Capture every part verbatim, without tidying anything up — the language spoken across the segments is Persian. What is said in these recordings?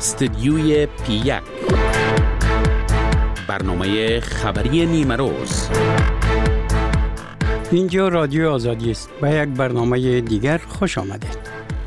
استدیوی پی یک، برنامه خبری نیمه روز. اینجا رادیو آزادی است. به یک برنامه دیگر خوش آمدید.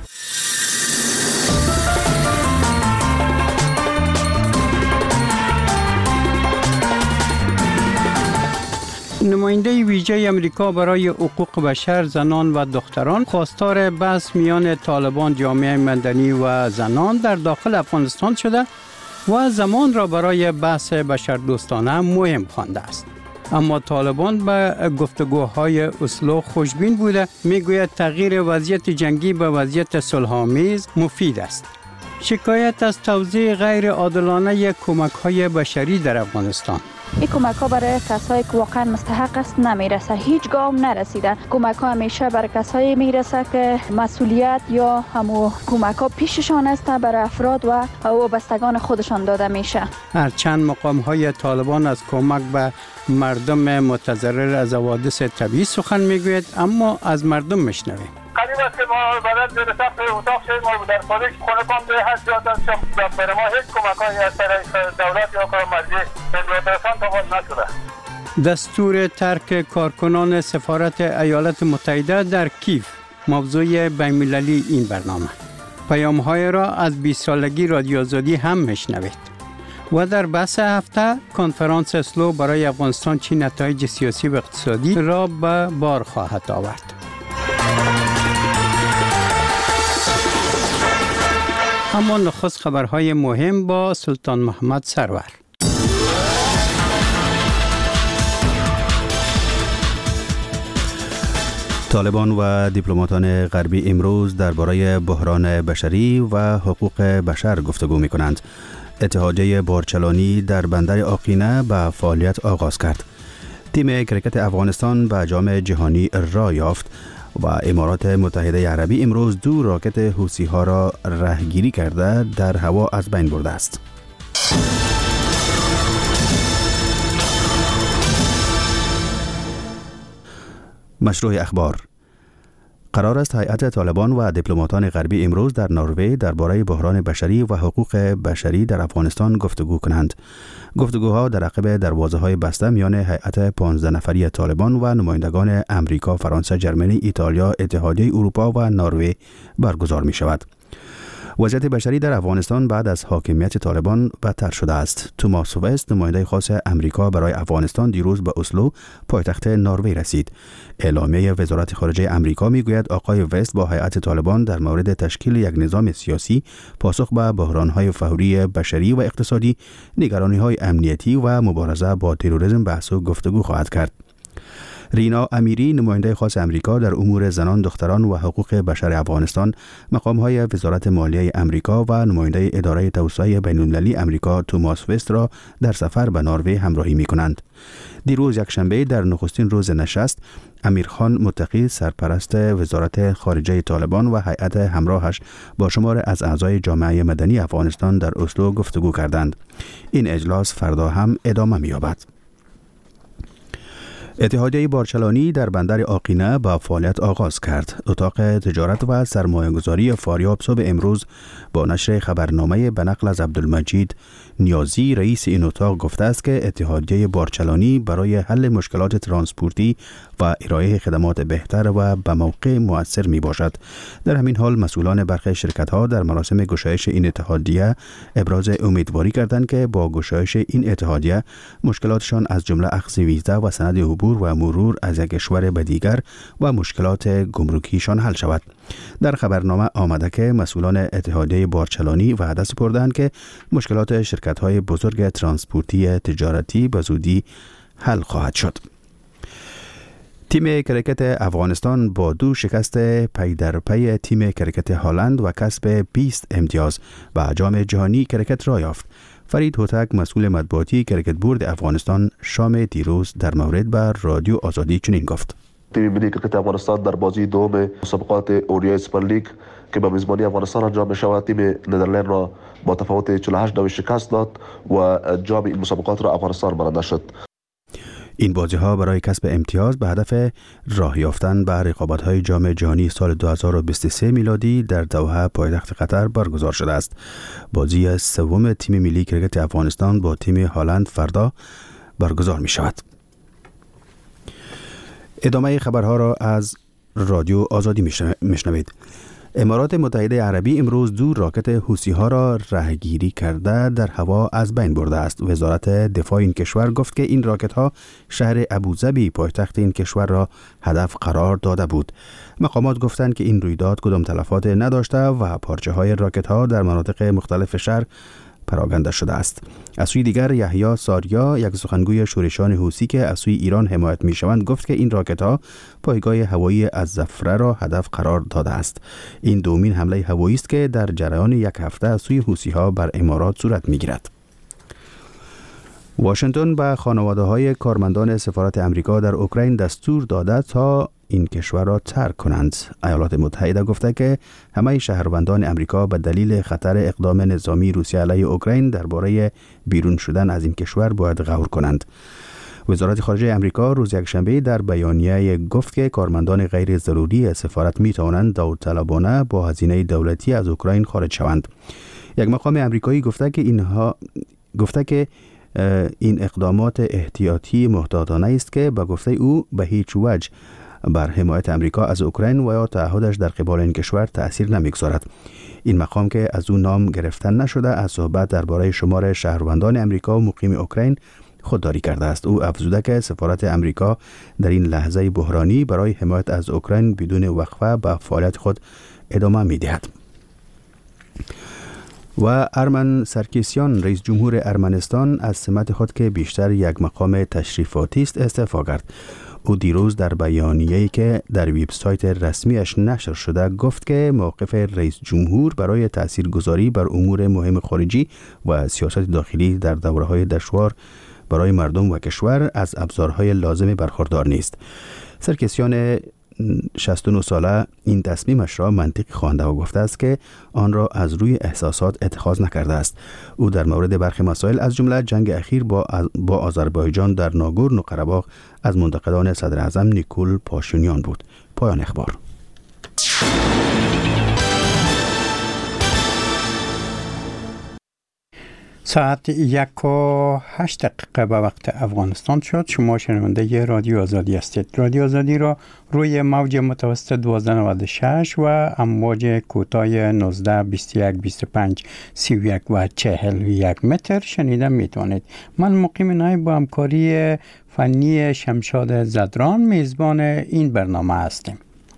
نماینده ویژه امریکا برای حقوق بشر، زنان و دختران خواستار بحث میان طالبان، جامعه مدنی و زنان در داخل افغانستان شده و زمان را برای بحث بشردوستانه مهم خوانده است. اما طالبان به گفتگوهای اسلو خوشبین بوده، میگوید تغییر وضعیت جنگی به وضعیت صلح‌آمیز مفید است. شکایت از توزیع غیر عادلانه کمک‌های بشری در افغانستان. این کمک ها برای کسایی که واقعا مستحق است نمیرسه، هیچ گام نرسیده. کمک ها همیشه برای کسایی میرسه که مسئولیت یا همو کمک ها پیششان است، برای افراد و وابستگان خودشان داده میشه. هرچند مقام های طالبان از کمک به مردم متضرر از حوادث طبیعی سخن میگوید، اما از مردم میشنویم. قریب است که ما برد برسم به اتاق شدیم، ما در خارج خونه کام به هست جات است، برای ما هیچ کمک های از طرف دولت یا کارمزدی بندرستان تا نشده. دستور ترک کارکنان سفارت ایالات متحده در کیف موضوع بین‌المللی این برنامه. پیام‌های را از بیست سالگی رادیو آزادی هم میشنوید. و در بحث هفته کنفرانس اسلو برای افغانستان چه نتایج سیاسی و اقتصادی را به بار خواهد آورد. اما نخست خبرهای مهم با سلطان محمد سرور. طالبان و دیپلماتان غربی امروز درباره بحران بشری و حقوق بشر گفتگو می کنند. اتحادیه بارچلانی در بندر آقینه به فعالیت آغاز کرد. تیم کرکت افغانستان به جام جهانی راه یافت و امارات متحده عربی امروز دو راکت حوثی ها را رهگیری کرده در هوا از بین برده است. مشروع اخبار. قرار است هیئت طالبان و دیپلماتان غربی امروز در نروژ درباره بحران بشری و حقوق بشری در افغانستان گفتگو کنند. گفتگوها در عقب دروازه‌های بسته میان هیئت پانزده نفری طالبان و نمایندگان امریکا، فرانسه، ژرمنی، ایتالیا، اتحادیه اروپا و نروژ برگزار می شود. وضعیت بشری در افغانستان بعد از حاکمیت طالبان بدتر شده است. توماس وست، نماینده خاص امریکا برای افغانستان، دیروز به اسلو، پایتخت نروژ رسید. اعلامیه وزارت خارجه امریکا میگوید آقای وست با هیئت طالبان در مورد تشکیل یک نظام سیاسی پاسخ به بحران‌های فوری بشری و اقتصادی، نگرانی‌های امنیتی و مبارزه با تروریسم بحث و گفتگو خواهد کرد. رینا امیری، نماینده خاص امریکا در امور زنان، دختران و حقوق بشر افغانستان، مقام‌های وزارت مالیه امریکا و نماینده اداره توسعه بین‌المللی امریکا توماس وست را در سفر به نروژ همراهی می‌کنند. دیروز یکشنبه در نخستین روز نشست، امیرخان متقی، سرپرست وزارت خارجه طالبان و هیئت همراهش با شمار از اعضای جامعه مدنی افغانستان در اسلو گفتگو کردند. این اجلاس فردا هم ادامه می‌یابد. اتحادیه بارچلانی در بندر آقینه با فعالیت آغاز کرد. اتاق تجارت و سرمایه‌گذاری فاریاب صبح امروز با نشر خبرنامه به نقل از عبدالمجید نیازی، رئیس این اتاق، گفته است که اتحادیه بارچلانی برای حل مشکلات ترانسپورتی و ارائه خدمات بهتر و به موقع مؤثر می باشد. در همین حال مسئولان برخی شرکت‌ها در مراسم گشایش این اتحادیه ابراز امیدواری کردند که با گشایش این اتحادیه مشکلاتشان از جمله اخذ ویزا و سند عبور و مرور از یک کشور به دیگر و مشکلات گمرکیشان حل شود. در خبرنامه آمده که مسئولان اتحادیه بارچلانی وعده سپردند که مشکلات شرکت‌های بزرگ ترانسپورتی تجارتی به زودی حل خواهد شد. تیم کرکت افغانستان با دو شکست پی در پی تیم کرکت هلند و کسب بیست امتیاز و جام جهانی کرکت را یافت. فرید هوتک، مسئول مطبوعاتی کرکت بورد افغانستان، شام دیروز در مورد بر رادیو آزادی چنین گفت: تیم ملی کرکت افغانستان در بازی دوم مسابقات اوریای سوپر لیگ که به میزبانی افغانستان انجام می شود، تیم ندرلند را با تفاوت چهل و هشت دو شکست داد و جام این مسابقات را افغانستان برنده شد. این بازی‌ها برای کسب امتیاز به هدف راه یافتن به رقابت‌های جام جهانی سال دو هزار و بیست و سه میلادی در دوحه پایتخت قطر برگزار شده است. بازی سوم تیم ملی کرکت افغانستان با تیم هلند فردا برگزار می‌شود. ادامه خبرها را از رادیو آزادی میشنوید. امارات متحده عربی امروز دو راکت حوثی‌ها را رهگیری کرده در هوا از بین برده است. وزارت دفاع این کشور گفت که این راکت‌ها شهر ابوظبی پایتخت این کشور را هدف قرار داده بود. مقامات گفتند که این رویداد کدام تلفات نداشته و پارچه‌های راکت‌ها در مناطق مختلف شهر پراکنده شده است. از سوی دیگر یحیی ساریا، یک سخنگوی شورشان حوثی که از سوی ایران حمایت می‌شوند، گفت که این راکت‌ها پایگاه هوایی الزفره را هدف قرار داده است. این دومین حمله هوایی است که در جریان یک هفته از سوی حوثی‌ها بر امارات صورت می‌گیرد. واشنگتن به خانواده‌های کارمندان سفارت امریکا در اوکراین دستور داده تا این کشور را ترک کنند. ایالات متحده گفته که همه شهروندان امریکا به دلیل خطر اقدام نظامی روسیه علیه اوکراین درباره بیرون شدن از این کشور باید غور کنند. وزارت خارجه امریکا روز یکشنبه در بیانیه گفت که کارمندان غیر ضروری سفارت می توانند داوطلبانه با هزینه دولتی از اوکراین خارج شوند. یک مقام امریکایی گفته که اینها گفته که این اقدامات احتیاطی محتاطانه است که به گفته او به هیچ وجه بر حمایت امریکا از اوکراین و یا تعهدش در قبال این کشور تأثیر نمیگذارد. این مقام که از او نام گرفتن نشده از صحبت درباره شمار شهروندان امریکا و مقیم اوکراین خودداری کرده است. او افزوده که سفارت امریکا در این لحظه بحرانی برای حمایت از اوکراین بدون وقفه به فعالیت خود ادامه می‌دهد. و ارمن سرکیسیان، رئیس جمهور ارمنستان، از سمت خود که بیشتر یک مقام تشریفاتی است استعفا کرد. او دیروز در بیانیه‌ای که در وبسایت رسمیش نشر شده گفت که موقف رئیس جمهور برای تاثیرگذاری بر امور مهم خارجی و سیاست داخلی در دوره‌های دشوار برای مردم و کشور از ابزارهای لازم برخوردار نیست. سرکیسیان شصت و نه ساله این تصمیمش را منطقی خوانده و گفته است که آن را از روی احساسات اتخاذ نکرده است. او در مورد برخی مسائل از جمله جنگ اخیر با با آذربایجان در ناگورنو قره‌باغ از منتقدان صدر اعظم نیکول پاشینیان بود. پایان اخبار. ساعت یک و هشت دقیقه به وقت افغانستان شد. شما شنونده رادیو آزادی هستید. رادیو آزادی را روی موج متوسط دوازده نود و شش و امواج کوتاه نوزده بیست و یک بیست و پنج سی و یک و چهل و یک متر شنیده میتوانید. من مقیم نایب با همکاری فنی شمشاد زدران میزبان این برنامه هستیم.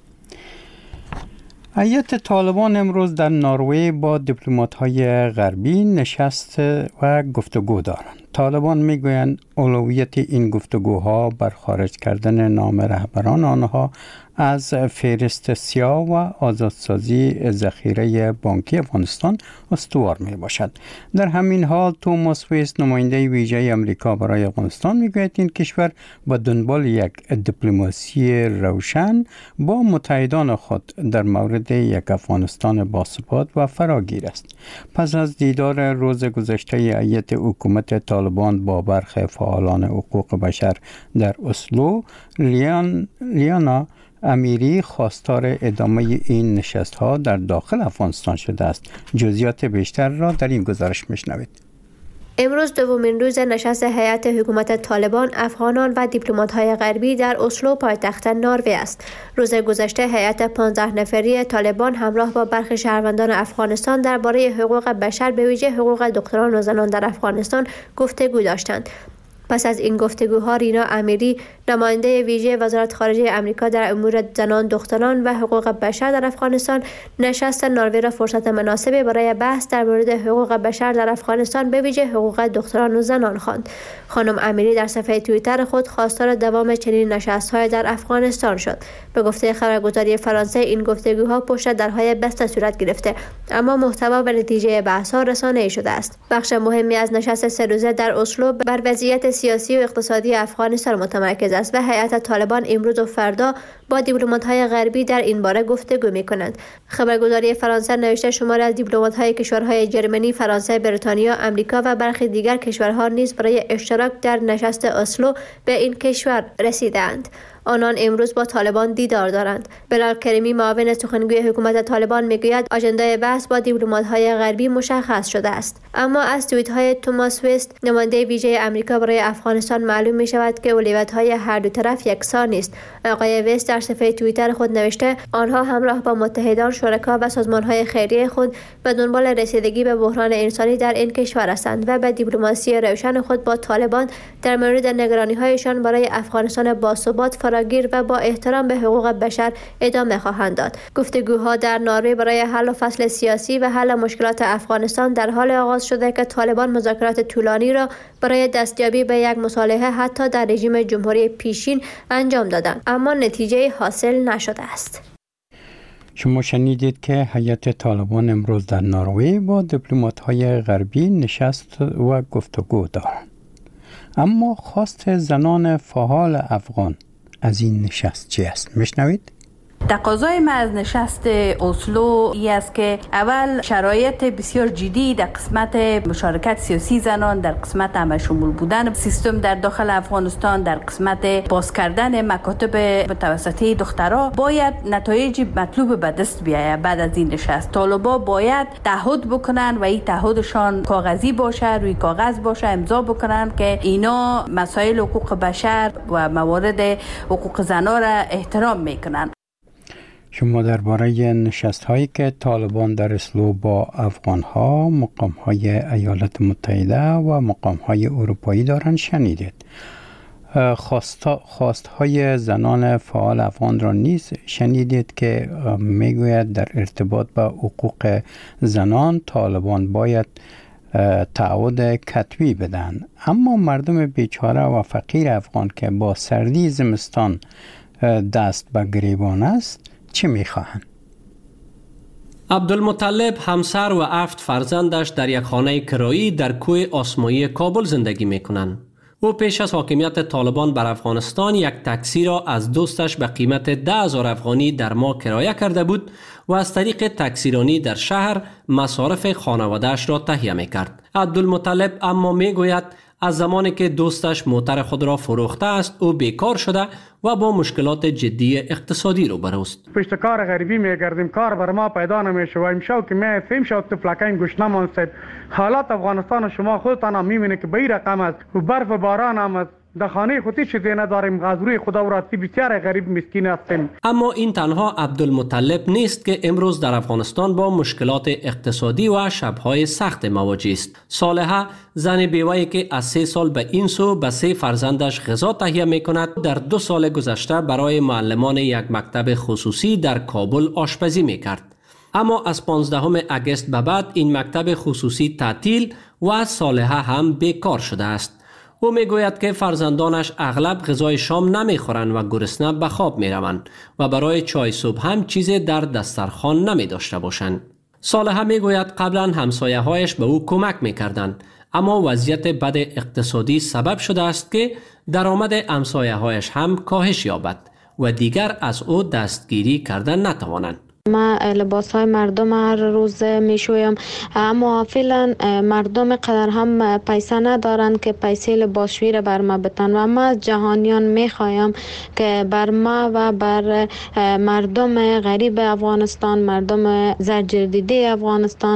هیئت طالبان امروز در نروژ با دیپلمات‌های غربی نشست و گفتگو دارند. طالبان میگویند اولویت این گفتگوها بر خارج کردن نام رهبران آنها از فهرست سیاه و آزادسازی ذخیره بانکی افغانستان استوار می باشد. در همین حال توماس ویس، نماینده ویژه آمریکا برای افغانستان، میگوید این کشور با دنبال یک دیپلماسی روشن با متحدان خود در مورد یک افغانستان باثبات و فراگیر است. پس از دیدار روز گذشته هیئت حکومت طالبان با برخی فعالان حقوق بشر در اسلو، لیان لیانا امیری خواستار ادامه این نشست‌ها در داخل افغانستان شده است. جزئیات بیشتر را در این گزارش میشنوید. امروز دومین روز نشست هیئت حکومت طالبان، افغانان و دیپلمات‌های غربی در اسلو پایتخت نروژ است. روز گذشته هیئت پانزده نفری طالبان همراه با برخی شهروندان افغانستان درباره حقوق بشر، به ویژه حقوق دختران و زنان در افغانستان گفتگو داشتند. پس از این گفتگوها رینا امیری، نماینده ویژه وزارت خارجه آمریکا در امور زنان، دختران و حقوق بشر در افغانستان، نشست نروژ را فرصت مناسبی برای بحث در مورد حقوق بشر در افغانستان، به ویژه حقوق دختران و زنان خواند. خانم امیری در صفحه توییتر خود خواستار دوام چنین نشست‌های در افغانستان شد. به گفته خبرگزاری فرانسه، این گفتگوها پشت درهای بسته صورت گرفته، اما محتوا و نتیجه بحث‌ها رسانه‌ای شده است. بخش مهمی از نشست سه روزه در اسلو بر وضعیت سیاسی و اقتصادی افغانستان متمرکز است و هیئت طالبان امروز و فردا با دیپلمات‌های غربی در این باره گفتگو می‌کنند. خبرگزاری فرانسه نوشته شماری از دیپلمات‌های کشورهای جرمنی، فرانسه، بریتانیا، آمریکا و برخی دیگر کشورها نیز برای اشتراک در نشست اسلو به این کشور رسیدند. آنان امروز با طالبان دیدار دارند. بلال کریمی معاون سخنگوی حکومت طالبان میگوید آژندای بحث با دیپلمات‌های غربی مشخص شده است. اما از توییت‌های توماس وست نماینده ویژه آمریکا برای افغانستان معلوم می شود که اولویت‌های هر دو طرف یکسان نیست. آقای وست در صفحه توییتر خود نوشته آنها همراه با متحدان، شرکا و سازمان‌های خیریه خود به دنبال رسیدگی به بحران انسانی در این کشور هستند و به دیپلماسی روشن خود با طالبان در مورد نگرانی‌هایشان برای افغانستان باثبات، فراگیر و با احترام به حقوق بشر ادامه خواهند داد. گفتگوها در نروژ برای حل فصل سیاسی و حل مشکلات افغانستان در حال آغاز شده که طالبان مذاکرات طولانی را برای دستیابی به یک مصالحه حتی در رژیم جمهوری پیشین انجام دادند، اما نتیجه حاصل نشده است. شما شنیدید که هیئت طالبان امروز در نروژ با دیپلمات‌های غربی نشست و گفتگو دارند. اما خواست زنان فعال افغان از این نشست چی است؟ میشنوید؟ تقاضای ما از نشست اسلو ای است که اول شرایط بسیار جدی در قسمت مشارکت سیاسی زنان، در قسمت همه شمول بودن سیستم در داخل افغانستان، در قسمت باز کردن مکاتب متوسطه دخترها باید نتایج مطلوب به دست بیاید. بعد از این نشست طالبا باید تعهد بکنن و این تعهدشان کاغذی باشه، روی کاغذ باشه، امضا بکنن که اینا مسائل حقوق بشر و موارد حقوق زنان را احترام میکنن. شما درباره نشست هایی که طالبان در اسلو با افغان ها، مقام های ایالات متحده و مقام های اروپایی دارند شنیدید. خواست, خواست های زنان فعال افغان را نیز شنیدید که میگوید در ارتباط با حقوق زنان طالبان باید تعهد کتبی بدن. اما مردم بیچاره و فقیر افغان که با سردی زمستان دست به گریبان است چه میخواهند؟ عبدالمطلب همسر و هفت فرزندش در یک خانه کرایی در کوه آسمایی کابل زندگی میکنند. او پیش از حاکمیت طالبان بر افغانستان یک تاکسی را از دوستش به قیمت ده هزار افغانی در ماه کرایه کرده بود و از طریق تاکسیرانی در شهر مصارف خانواده‌اش را تهیه میکرد. عبدالمطلب اما میگوید از زمانی که دوستش موتر خود را فروخته است او بیکار شده و با مشکلات جدی اقتصادی روبروست. پشت کار غریبی میگردیم، کار بر ما پیدا نمیشه و امشب که می فهم شد تفلکین گوشت نمانست. حالات افغانستان شما خودتان هم میبینید که به این رقم است و برف و باران هم است. در خانه خودی چیزی نداریم، از روی خدا و راستی بسیار غریب مسکین هستیم. اما این تنها عبدالمطلب نیست که امروز در افغانستان با مشکلات اقتصادی و شبهای سخت مواجه است. صالحه زن بیوه‌ای که از سه سال به این سو به سه فرزندش غذا تهیه میکند در دو سال گذشته برای معلمان یک مکتب خصوصی در کابل آشپزی میکرد. اما از پانزدهم اگست به بعد این مکتب خصوصی تعطیل و صالحه هم بیکار شده است. او میگوید که فرزندانش اغلب غذای شام نمیخورند و گرسنه به خواب میروند و برای چای صبح هم چیزی در دسترخوان نمی داشته باشند. صالحه میگوید قبلا همسایه‌هایش به او کمک میکردند، اما وضعیت بد اقتصادی سبب شده است که درآمد همسایه‌هایش هم کاهش یابد و دیگر از او دستگیری کردن نتوانند. ما لباس های مردم هر روز میشویم، اما فعلا مردم قدر هم پیسه ندارند که پیسه لباسشویی را بر ما بتن و ما از جهانیان میخوایم که بر ما و بر مردم غریب افغانستان، مردم زرجردیده افغانستان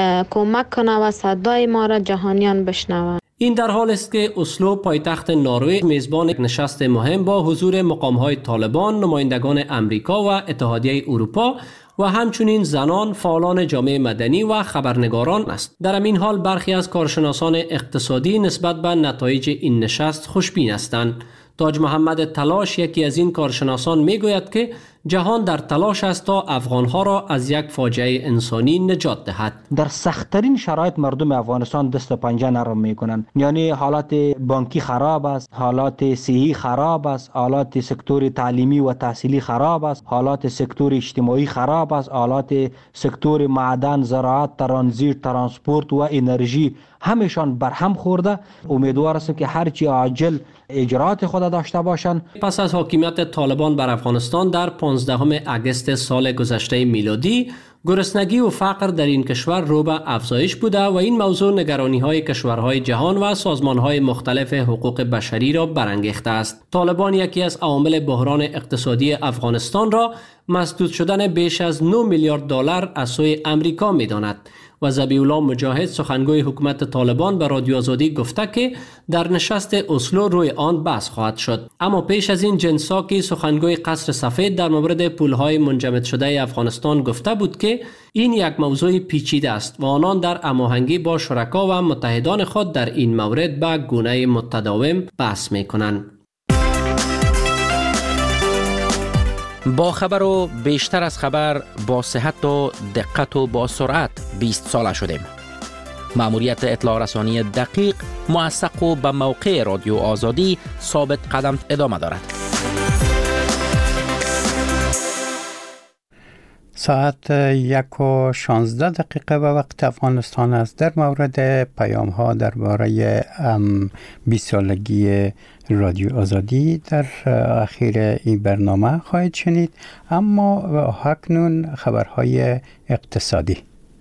کمک کنه و صدای ما را جهانیان بشنوند. این در حال است که اسلو پایتخت نروژ میزبان نشست مهم با حضور مقام‌های طالبان، نمایندگان امریکا و اتحادیه اروپا و همچنین زنان، فعالان جامعه مدنی و خبرنگاران است. در این حال برخی از کارشناسان اقتصادی نسبت به نتایج این نشست خوشبین هستند. تاج محمد تلاش یکی از این کارشناسان میگوید که جهان در تلاش است تا افغانها را از یک فاجعه انسانی نجات دهد. در سخت‌ترین شرایط مردم افغانستان دست و پنجه نرم میکنند. یعنی حالات بانکی خراب است، حالات صحی خراب است، حالات سکتور تعلیمی و تحصیلی خراب است، حالات سکتور اجتماعی خراب است، حالات سکتور معدن، زراعت، ترانزیت، ترانسپورت و انرژی همشان برهم خورده. امیدوار هستم که هرچی عاجل اجرات خود داشته باشند. پس از حاکمیت طالبان بر افغانستان در پانزدهم اگست سال گذشته میلادی، گرسنگی و فقر در این کشور رو به افزایش بوده و این موضوع نگرانی‌های کشورهای جهان و سازمان‌های مختلف حقوق بشری را برانگیخته است. طالبان یکی از عوامل بحران اقتصادی افغانستان را مسدود شدن بیش از نه میلیارد دلار از سوی امریکا می‌داند. و ذبیح الله مجاهد سخنگوی حکومت طالبان به رادیو آزادی گفته که در نشست اسلو روی آن بحث خواهد شد. اما پیش از این جنساکی سخنگوی قصر سفید در مورد پولهای منجمد شده افغانستان گفته بود که این یک موضوع پیچیده است و آنان در هماهنگی با شرکا و متحدان خود در این مورد به گونه متداوم بحث می‌کنند. با خبر و بیشتر از خبر، با صحت و دقت و با سرعت بیست ساله شدیم. مأموریت اطلاع رسانی دقیق، موثق و به موقع رادیو آزادی ثابت قدم ادامه دارد. ساعت یک و شانزده دقیقه به وقت افغانستان است. در مورد پیام ها درباره بیست سالگی رادیو آزادی در اخیر این برنامه خواهید شنید، اما اکنون خبرهای اقتصادی.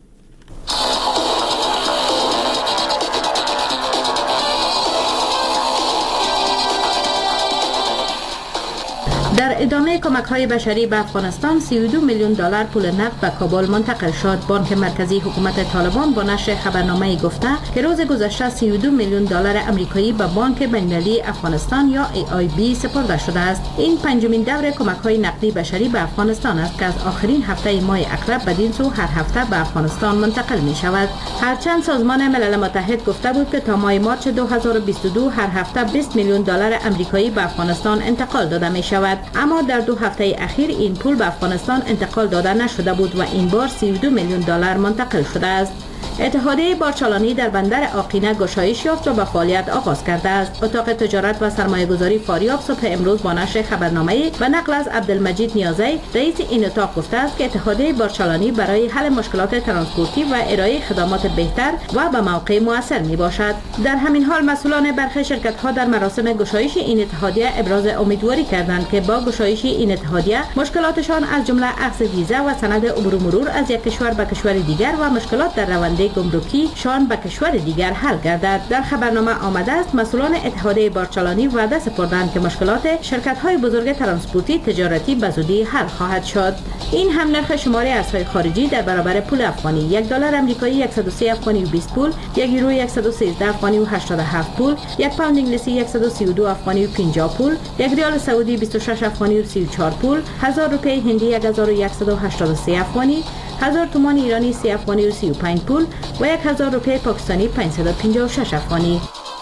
در ادامه کمک‌های بشری به افغانستان سی و دو میلیون دلار پول نقد به کابل منتقل شد. بانک مرکزی حکومت طالبان با نشر خبرنامه‌ای گفته که روز گذشته سی و دو میلیون دلار آمریکایی به بانک بین‌المللی افغانستان یا ای آی بی سپرده شده است. این پنجمین دور کمک‌های نقدی بشری به افغانستان است که از آخرین هفته ماه اکرب بدین سو هر هفته به افغانستان منتقل می‌شود. هرچند سازمان ملل متحد گفته بود که تا ماه مارس دو هزار و بیست و دو هر هفته بیست میلیون دلار آمریکایی به افغانستان انتقال داده می‌شود، اما در دو هفته اخیر این پول به افغانستان انتقال داده نشده بود و این بار سی و دو میلیون دلار منتقل شده است. اتحادیه بارچالانی در بندر آقینه گشایش یافت و به فعالیت آغاز کرده است. اتاق تجارت و سرمایه‌گذاری فاریاب صبح امروز با نشر خبرنامه‌ای و نقل از عبدالمجید نیازی رئیس این اتاق گفته است که اتحادیه بارچالانی برای حل مشکلات ترانسپورتی و ارائه خدمات بهتر و به موقع مؤثر میباشد. در همین حال مسئولان برخی شرکت‌ها در مراسم گشایش این اتحادیه ابراز امیدواری کردند که با گشایش این اتحادیه مشکلاتشان از جمله اخذ ویزا و سند عبور و مرور از یک کشور به کشور دیگر و مشکلات در رونده گمرکی شان به کشور دیگر حل گردد. در خبرنامه آمده است مسئولان اتحادیه بارچالانی وعده سپردند که مشکلات شرکت‌های بزرگ ترانسپورتی تجارتی به زودی حل خواهد شد. این هم نرخ شماره ارزهای خارجی در برابر پول افغانی: یک دلار آمریکایی صد و سی افغانی و بیست پول، یک یورو صد و سیزده افغانی و هشتاد و هفت پول، یک پوند انگلیسی صد و سی و دو افغانی و پنجاه پول، یک ریال سعودی بیست و شش افغانی و سی و چهار پول، هزار روپیه هندی یک هزار و صد و هشتاد و سه افغانی، هزار تومان ایرانی سی افغانی و سی و پنج پول و یک هزار روپیه پاکستانی پانصد و پنجاه و شش افغانی.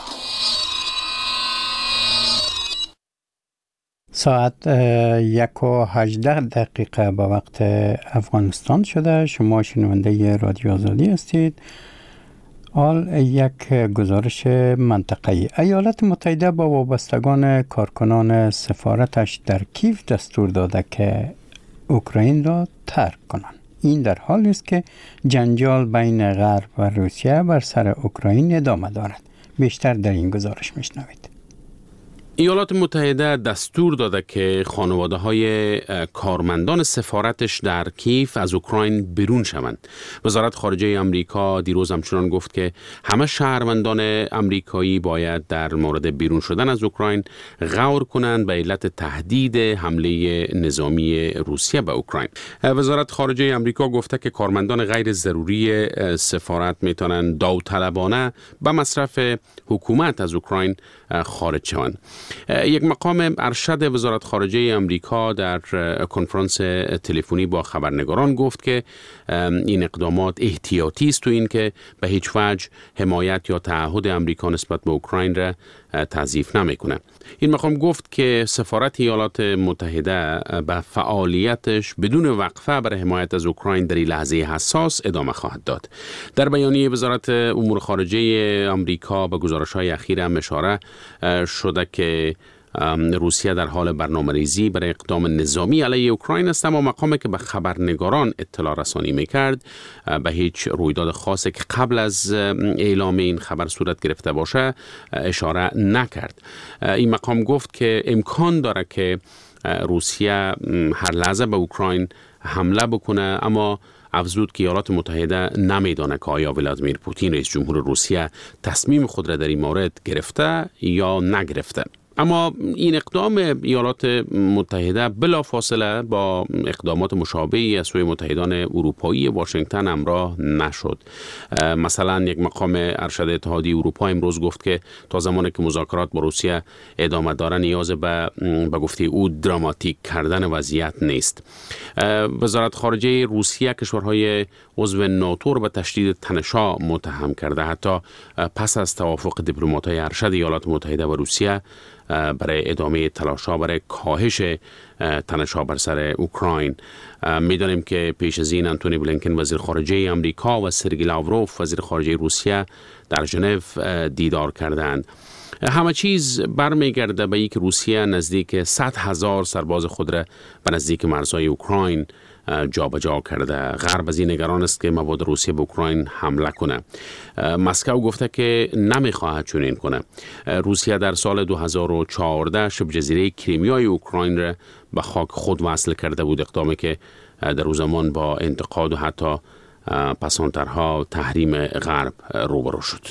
ساعت یک و هجده دقیقه به وقت افغانستان شده. شما شنونده رادیو آزادی هستید. حال یک گزارش منطقه‌ای. ایالات متحده با وابستگان کارکنان سفارتش در کیف دستور داده که اوکراین را ترک کنند. این در حالی است که جنجال بین غرب و روسیه بر سر اوکراین ادامه دارد. بیشتر در این گزارش میشنوید. ایالات متحده دستور داده که خانواده‌های کارمندان سفارتش در کیف از اوکراین بیرون شوند. وزارت خارجه آمریکا دیروز همچنان گفت که همه شهروندان آمریکایی باید در مورد بیرون شدن از اوکراین غور کنند به علت تهدید حمله نظامی روسیه به اوکراین. وزارت خارجه آمریکا گفته که کارمندان غیر ضروری سفارت میتونن داوطلبانه به مصرف حکومت از اوکراین خارج شوند. یک مقام ارشد وزارت خارجه امریکا در کنفرانس تلفنی با خبرنگاران گفت که این اقدامات احتیاطی است و این که به هیچ وجه حمایت یا تعهد امریکا نسبت به اوکراین را تضعیف نمیکنه. این مقام گفت که سفارت ایالات متحده به فعالیتش بدون وقفه برای حمایت از اوکراین در این لحظه حساس ادامه خواهد داد. در بیانیه وزارت امور خارجه امریکا به گزارش‌های اخیر هم اشاره شده که روسیه در حال برنامه‌ریزی برای اقدام نظامی علیه اوکراین است، اما مقامی که به خبرنگاران اطلاع رسانی میکرد به هیچ رویداد خاصی که قبل از اعلام این خبر صورت گرفته باشه اشاره نکرد. این مقام گفت که امکان داره که روسیه هر لحظه به اوکراین حمله بکنه، اما افزود که ایالات متحده نمیدونه که آیا ولادیمیر پوتین رئیس جمهور روسیه تصمیم خود را در این مورد گرفته یا نگرفته. اما این اقدام ایالات متحده بلافاصله با اقدامات مشابهی از سوی متحدان اروپایی واشنگتن همراه نشد. مثلا یک مقام ارشد اتحادیه اروپا امروز گفت که تا زمانی که مذاکرات با روسیه ادامه داره نیاز به به گفته او دراماتیک کردن وضعیت نیست. وزارت خارجه روسیه کشورهای عضو ناتو را به تشدید تنش‌ها متهم کرده، حتی پس از توافق دیپلمات‌های ارشد ایالات متحده و روسیه برای ادامه تلاش‌ها برای کاهش تنش‌ها بر سر اوکراین. می‌دانیم که پیش از این انتونی بلینکن وزیر خارجه امریکا و سرگئی لاوروف وزیر خارجه روسیه در ژنو دیدار کردند. همه چیز برمیگرده به اینکه روسیه نزدیک صد هزار سرباز خود را به نزدیک مرزهای اوکراین جابجا کرده. غرب از این نگران است که مبادا روسیه به اوکراین حمله کنه. مسکو گفته که نمیخواهد چنین کنه. روسیه در سال دو هزار و چهارده شبه جزیره کریمیای اوکراین را به خاک خود وصل کرده بود، اقدامی که در اون زمان با انتقاد و حتی پسانترها تحریم غرب روبرو شد.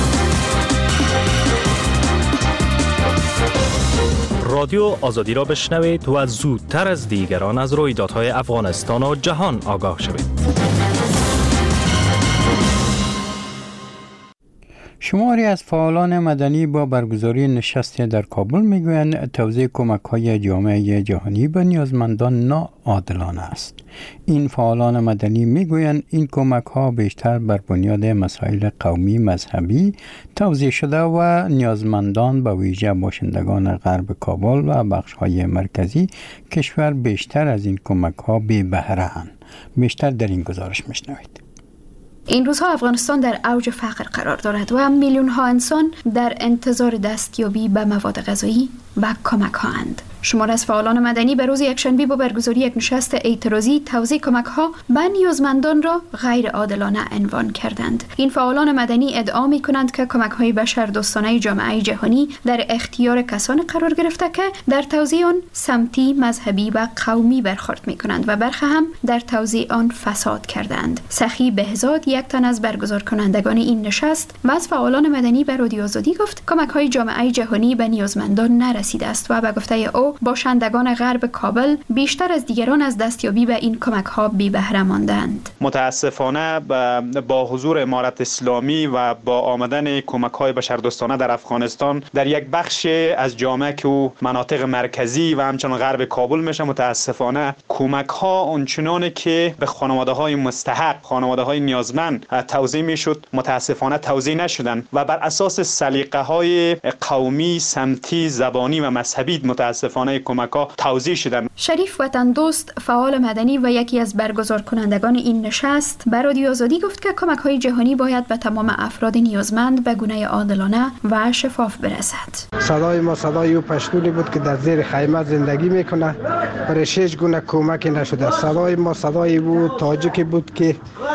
رادیو آزادی را بشنوید و زودتر از دیگران از رویدادهای افغانستان و جهان آگاه شوید. شماری از فعالان مدنی با برگزاری نشست در کابل میگویند توزیع کمک‌های جامعه جهانی به نیازمندان ناعادلانه است. این فعالان مدنی میگویند این کمک‌ها بیشتر بر بنیاد مسائل قومی مذهبی توزیع شده و نیازمندان به ویژه باشندگان غرب کابل و بخش‌های مرکزی کشور بیشتر از این کمک‌ها بی بهره اند. بیشتر در این گزارش میشنوید. این روزها افغانستان در اوج فقر قرار دارد و میلیون ها انسان در انتظار دستیابی به مواد غذایی و کمک ها اند. شمار از فعالان مدنی به روز یکشنبه با برگزاری یک نشست اعتراضی توزیع کمک ها به نیازمندان را غیر عادلانه عنوان کردند. این فعالان مدنی ادعا می کنند که کمک های بشردوستانه جامعه جهانی در اختیار کسانی قرار گرفته که در توزیع آن سمتی، مذهبی و قومی برخورد می کنند و برخی هم در توزیع آن فساد کردند. سخی بهزاد، یک تن از برگزار کنندگان این نشست و از فعالان مدنی به رادیو آزادی گفت کمک های جامعه جهانی به نیازمندان نرسیده است و به گفته او باشندگان غرب کابل بیشتر از دیگران از دستیابی به این کمک ها بی بهره ماندند. متاسفانه با حضور امارت اسلامی و با آمدن کمک های بشردوستانه در افغانستان در یک بخش از جامعه که مناطق مرکزی و همچنان غرب کابل میشه، متاسفانه کمک ها اونچنانی که به خانواده های مستحق، خانواده های نیازمند توزیع میشد متاسفانه توزیع نشدن و بر اساس سلیقه های قومی، سمتی، زبانی و مذهبی متاسفانه کمک ها توزیع شدن. شریف وطن دوست، فعال مدنی و یکی از برگزار کنندگان این نشست، به رادیو آزادی گفت که کمک های جهانی باید به تمام افراد نیازمند به گونه عادلانه و شفاف برسد. صدای ما صدای او پشتونی بود که در زیر خیمه زندگی میکنه، برای هیچ گونه کمکی نشده. صدای ما صدای او تاجیکی بود که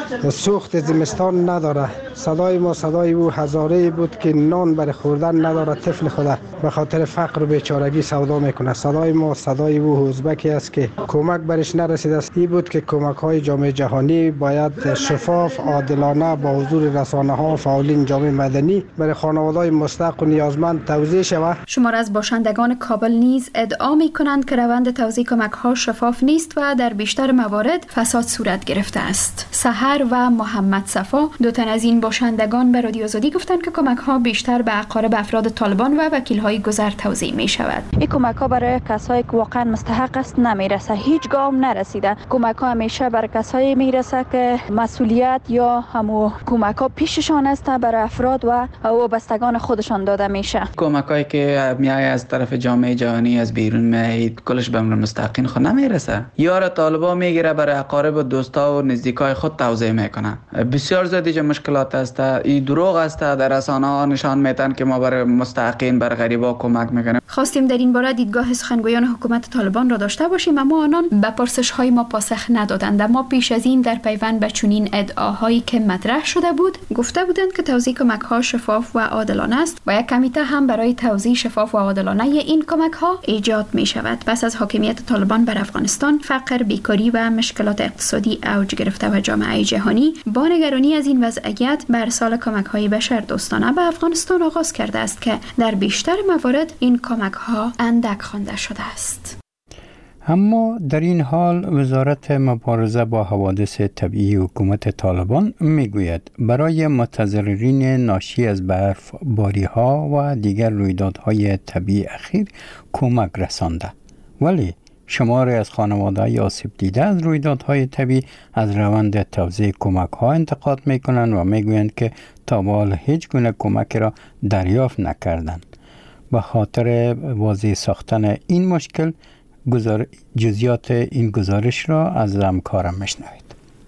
سوخت زمستان نداره. صدای ما صدای او هزاره بود که نان برای خوردن نداره، طفل خدا به خاطر فقر و بیچارگی سودا میکنه. صدای ما صدای او ازبکی است که کمک برش نرسیده است. این بود که کمک های جامعه جهانی باید شفاف، عادلانه با حضور رسانه ها، فعالین جامعه مدنی برای خانواده‌های مستحق و نیازمند توزیع شود. شمار از باشندگان کابل نیز ادعا می‌کنند که روند توزیع کمک‌ها شفاف نیست و در بیشتر موارد فساد صورت گرفته است. سحر و محمد صفا دو تن از این باشندگان به رادیو آزادی گفتند که کمک‌ها بیشتر به اقارب افراد طالبان و وکیل‌های گذر توزیع می‌شود. این کمک‌ها برای کسایی که واقعا مستحق است نمیرسه، هیچ گام نرسیده. کمک‌ها همیشه برای کسایی میرسه که مسئولیت یا همو کمک‌ها پیششان است، برای افراد و وابستگان خودشان داده میشه. کمک‌هایی که میای از طرف جامعه جهانی از بیرون میاد کلش به مستحقین خود نمیرسه. یار طالبان میگیره برای اقارب و دوستا و نزدیکای خود توزیع میکنه. بسیار زیاد مشکلات است. این دروغ است. در رسانه ها نشان میدن که ما برای مستحقین بر غریبا کمک میکنیم. خواستیم در این باره دیدگاه سخنگویان حکومت طالبان را داشته باشیم، اما آنان به پرسش های ما پاسخ ندادند. ما پیش از این در پیوند به چنین ادعاهایی که مطرح شده بود گفته بودند که توزیع کمک ها شفاف و عادلانه است و یک کمیته هم برای توزیع شفاف و عادلانه این کمک ها ایجاد می شود. پس از حاکمیت طالبان بر افغانستان، فقر، بیکاری و مشکلات اقتصادی اوج گرفته و جامعه جهانی با نگرانی از این وضعیت بر سال کمک های بشر دوستانه به افغانستان آغاز کرده است که در بیشتر موارد این کمک ها اندک خوانده شده است. اما در این حال وزارت مبارزه با حوادث طبیعی حکومت طالبان میگوید برای متضررین ناشی از برفباری ها و دیگر رویدادهای طبیعی اخیر کمک رسانده، ولی شماری از خانواده‌های آسیب دیده از رویدادهای طبیعی از روند توزیع کمک ها انتقاد میکنند و میگویند که تا به حال هیچ گونه کمک را دریافت نکردند. به خاطر واضح ساختن این مشکل گزار... جزئیات این گزارش را از همکارم میشنوید.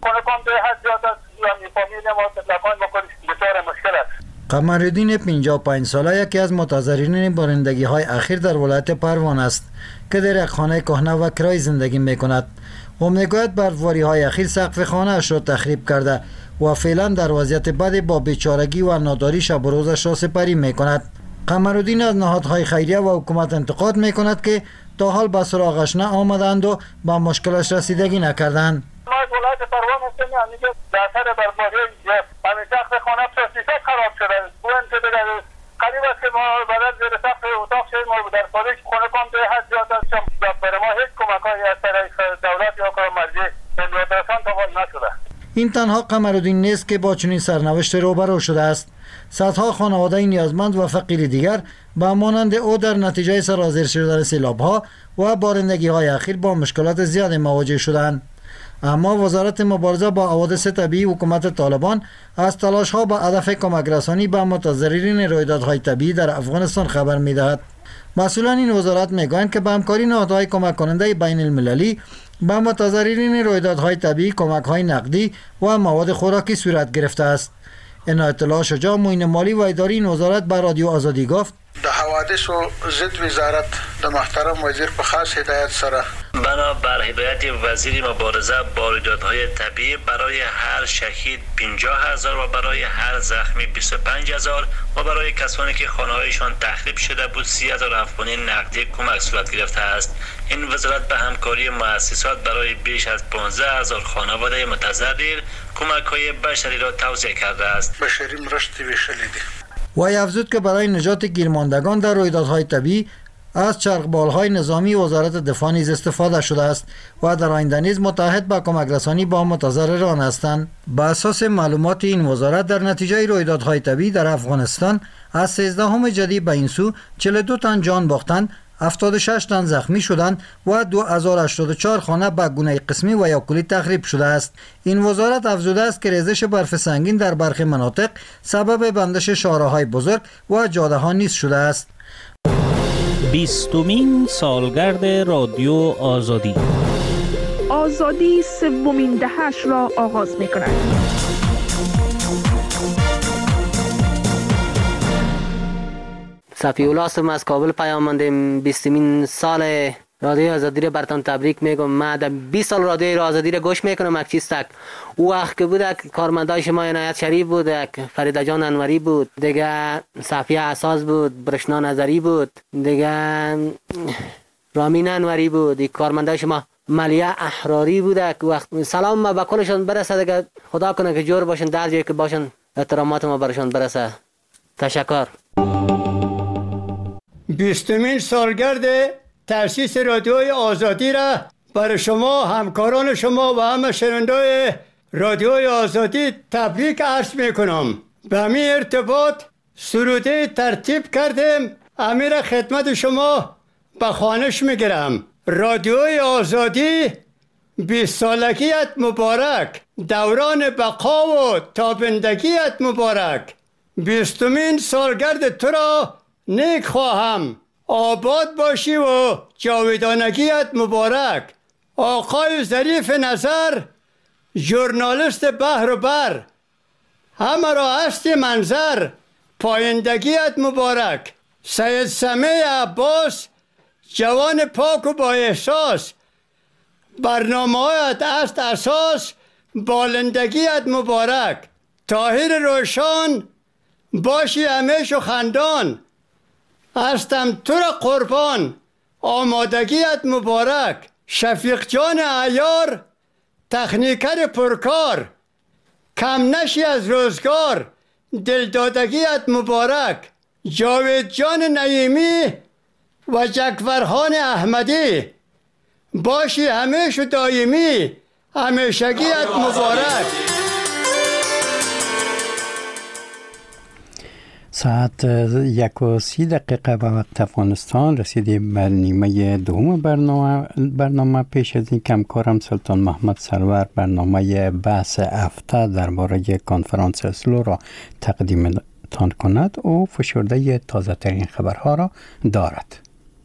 قمرالدین پنجاه و پنج ساله یکی از متضررین بارندگی های اخیر در ولایت پروان است که در یک خانه کهنه و کرای زندگی می کند. او میگوید برفباری های اخیر سقف خانه اش را تخریب کرده و فعلا در وضعیت بد با بیچارگی و ناداری شب و روزش را سپری می کند. قمرالدین از نهادهای خیریه و حکومت انتقاد می کند که تا حال به سراغش نه آمدند و با مشکلش رسیدگی نکردند. ما از ولایت پروان هستیم، یعنی که در اثر برفباری همین سقف خانه پلاستیک خراب شده. اون که دیگر قریب است که ما بعد زیر سقف اتاق شدیم و در خارج خونه کام به حد زیاد است که برای ما هیچ کمک‌هایی از طرف دولت یا کار مرجع ملی‌داران تا حال نشده. این تنها قمرالدین نیست که با چنین سرنوشت روبرو شده است. صدها خانواده نیازمند و فقیر دیگر به مانند او در نتیجه سرازیر شدن سیلاب‌ها و بارندگی‌های اخیر با مشکلات زیاد مواجه شدند. اما وزارت مبارزه با حوادث طبیعی حکومت طالبان از تلاش‌ها به هدف کمک رسانی به متضررین رویدادهای طبیعی در افغانستان خبر می‌دهد. مسئولان این وزارت می‌گویند که به همکاری نهادهای کمک کننده بین المللی به متضررین رویدادهای طبیعی کمک‌های نقدی و مواد خوراکی صورت گرفته است. این اطلاع شجاع معین مالی و اداری این وزارت به رادیو آزادی گفت: د حوادث و ضد وزارت د محترم وزیر په خاص هدایت سره بنا بر هدایت وزیر مبارزه با رویدادهای طبیعی برای هر شهید پنجاه هزار و برای هر زخمی بیست و پنج هزار و برای کسانی که خانه‌هایشان تخریب شده بود سی هزار افغانی نقدی کمک صورت گرفته است. این وزارت به همکاری مؤسسات برای بیش از پانزده هزار خانواده متضرر کمک‌های بشری را توزیع کرده است. بشری مرستی ویشلیدی. و افزود که برای نجات گیرماندگان در رویدادهای طبیعی از چرخبال‌های نظامی وزارت دفاع نیز استفاده شده است و در آینده نیز متحد به کمک رسانی با متضرران هستند. بر اساس معلومات این وزارت در نتیجه رویدادهای طبیعی در افغانستان از سیزدهم جدی به این سو چهل و دو تن جان باختند، هفتاد و شش تن زخمی شدند و دو هزار و هشتاد و چهار خانه به گونه قسمی و یا کلی تخریب شده است. این وزارت افزوده است که ریزش برف سنگین در برخی مناطق سبب بندش شاهراهای بزرگ و جاده ها نیز شده است. بیستمین سالگرد رادیو آزادی. آزادی سومین دهش را آغاز می کند. صفی‌الله هستم، از کابل پیام ماندیم. بیستمین سال رادیو آزادی را براتون تبریک میگم. من در بیست سال رادیو آزادی را گوش میکنم. یک چیز تک او وقت که بود کارمندای شما عنایت شریف بود، فریده جان انوری بود، دیگه صفیه اساس بود، برشنا نظری بود، دیگه رامین انوری بود، کارمندای شما ملیه احراری بوده که وقت سلام ما به کلشان برسه دیگه، خدا کنه که جور باشن، در جایی که باشن احترامات ما برشان برسه. تشکر. بیستمین سالگرد تأسیس رادیوی آزادی را برای شما همکاران شما و همه شنوندای رادیوی آزادی تبریک عرض میکنم. به همین ارتباط سروده ترتیب کردیم، امیر خدمت شما به خوانش میگیرم. رادیوی آزادی بیست سالگیت مبارک، دوران بقا و تابندگیت مبارک. بیستمین سالگرد تو را نیک خواهم، آباد باشی و جاودانگیت مبارک. آقای ظریف نظر، ژورنالیست بحر و بر، همه را هستی منظر، پایندگیت مبارک. سید سمیع عباس، جوان پاک و با احساس، برنامه‌هایت است اساس، بالندگیت مبارک. طاهر روشان، باشی همیشه خندان، هستم تو را قربان، آمادگیت مبارک. شفیق جان عیار، تکنیکر پرکار، کم نشی از روزگار، دلدادگیت مبارک. جاوید جان نعیمی و جکورخان احمدی، باشی همیشه دائمی، همیشگیت مبارک. ساعت یک و سی دقیقه به وقت افغانستان رسیدیم بر نیمه دوم برنامه برنامه پیش از این کمکارم سلطان محمد سرور برنامه بحث هفته درباره کنفرانس اسلو را تقدیم تان کند. او فشرده تازه ترین خبرها را دارد.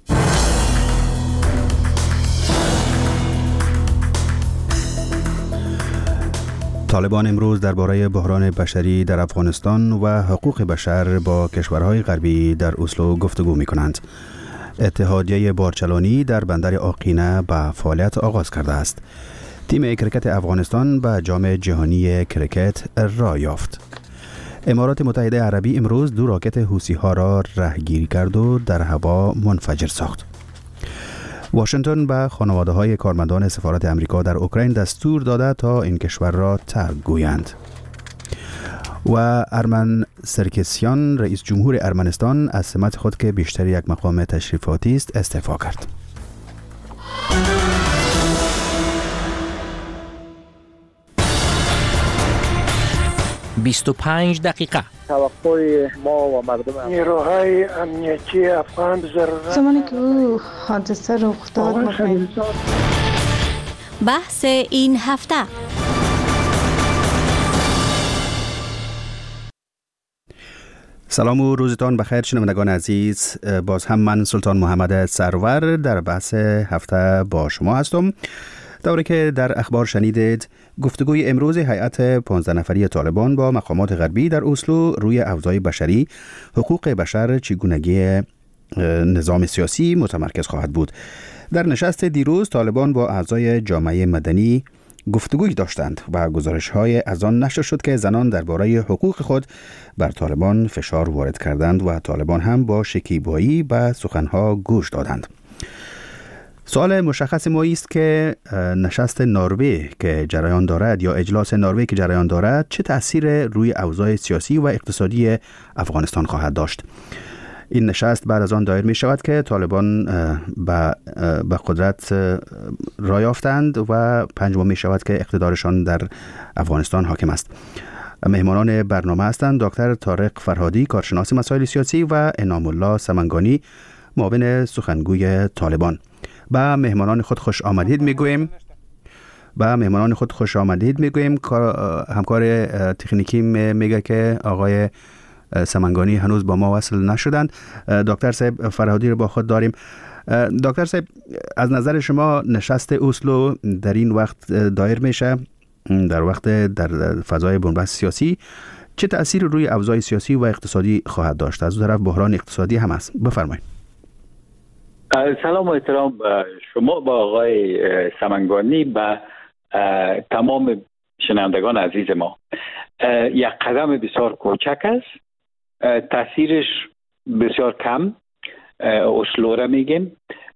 طالبان امروز درباره بحران بشری در افغانستان و حقوق بشر با کشورهای غربی در اسلو گفتگو می کنند. اتحادیه بارچلانی در بندر آقینه به فعالیت آغاز کرده است. تیم کرکت افغانستان به جام جهانی کرکت راه یافت. امارات متحده عربی امروز دو راکت حوثی ها را رهگیری کرد و در هوا منفجر ساخت. واشنگتن به خانواده های کارمندان سفارت امریکا در اوکراین دستور داده تا این کشور را ترک گویند. و ارمن سرکسیان رئیس جمهور ارمنستان از سمت خود که بیشتر یک مقام تشریفاتی است استعفا کرد. بیست و پنج دقیقه. توقع ما و مردم نیروهای امنیتی افغان ضرورت زمانی که او حادثه رخ داد بحث این هفته. سلام و روزتان بخیر شنوندگان عزیز. باز هم من سلطان محمد سرور در بحث هفته با شما هستم. دوره که در اخبار شنیدید گفتگوی امروز هیئت پانزده نفری طالبان با مقامات غربی در اسلو روی اوضاع بشری، حقوق بشر، چگونگی نظام سیاسی متمرکز خواهد بود. در نشست دیروز طالبان با اعضای جامعه مدنی گفتگوی داشتند و گزارش‌های از آن نشر شد که زنان درباره حقوق خود بر طالبان فشار وارد کردند و طالبان هم با شکیبایی به سخنها گوش دادند. سوال مشخص ما است که نشست نروژ که جریان دارد یا اجلاس نروژ که جریان دارد چه تأثیر روی اوضاع سیاسی و اقتصادی افغانستان خواهد داشت. این نشست بعد از آن دایر می شود که طالبان به قدرت راه یافتند و پنجم می شود که اقتدارشان در افغانستان حاکم است. مهمانان برنامه هستند دکتر طارق فرهادی، کارشناس مسائل سیاسی، و انعام الله سمنگانی، معاون سخنگوی طالبان. با مهمانان خود خوش آمدید میگویم. با مهمانان خود خوش آمدید میگویم. همکار تکنیکی میگه که آقای سمنگانی هنوز با ما وصل نشدند. دکتر صاحب فرهادی رو با خود داریم. دکتر صاحب، از نظر شما نشست اسلو در این وقت دایر میشه، در وقت در فضای بنبست سیاسی، چه تأثیر روی اوضاع سیاسی و اقتصادی خواهد داشت؟ از اون طرف بحران اقتصادی هم است. بفرمایید. سلام و احترام شما با آقای سمنگانی و تمام شنوندگان عزیز ما. یک قدم بسیار کوچک است، تاثیرش بسیار کم. اسلو را میگیم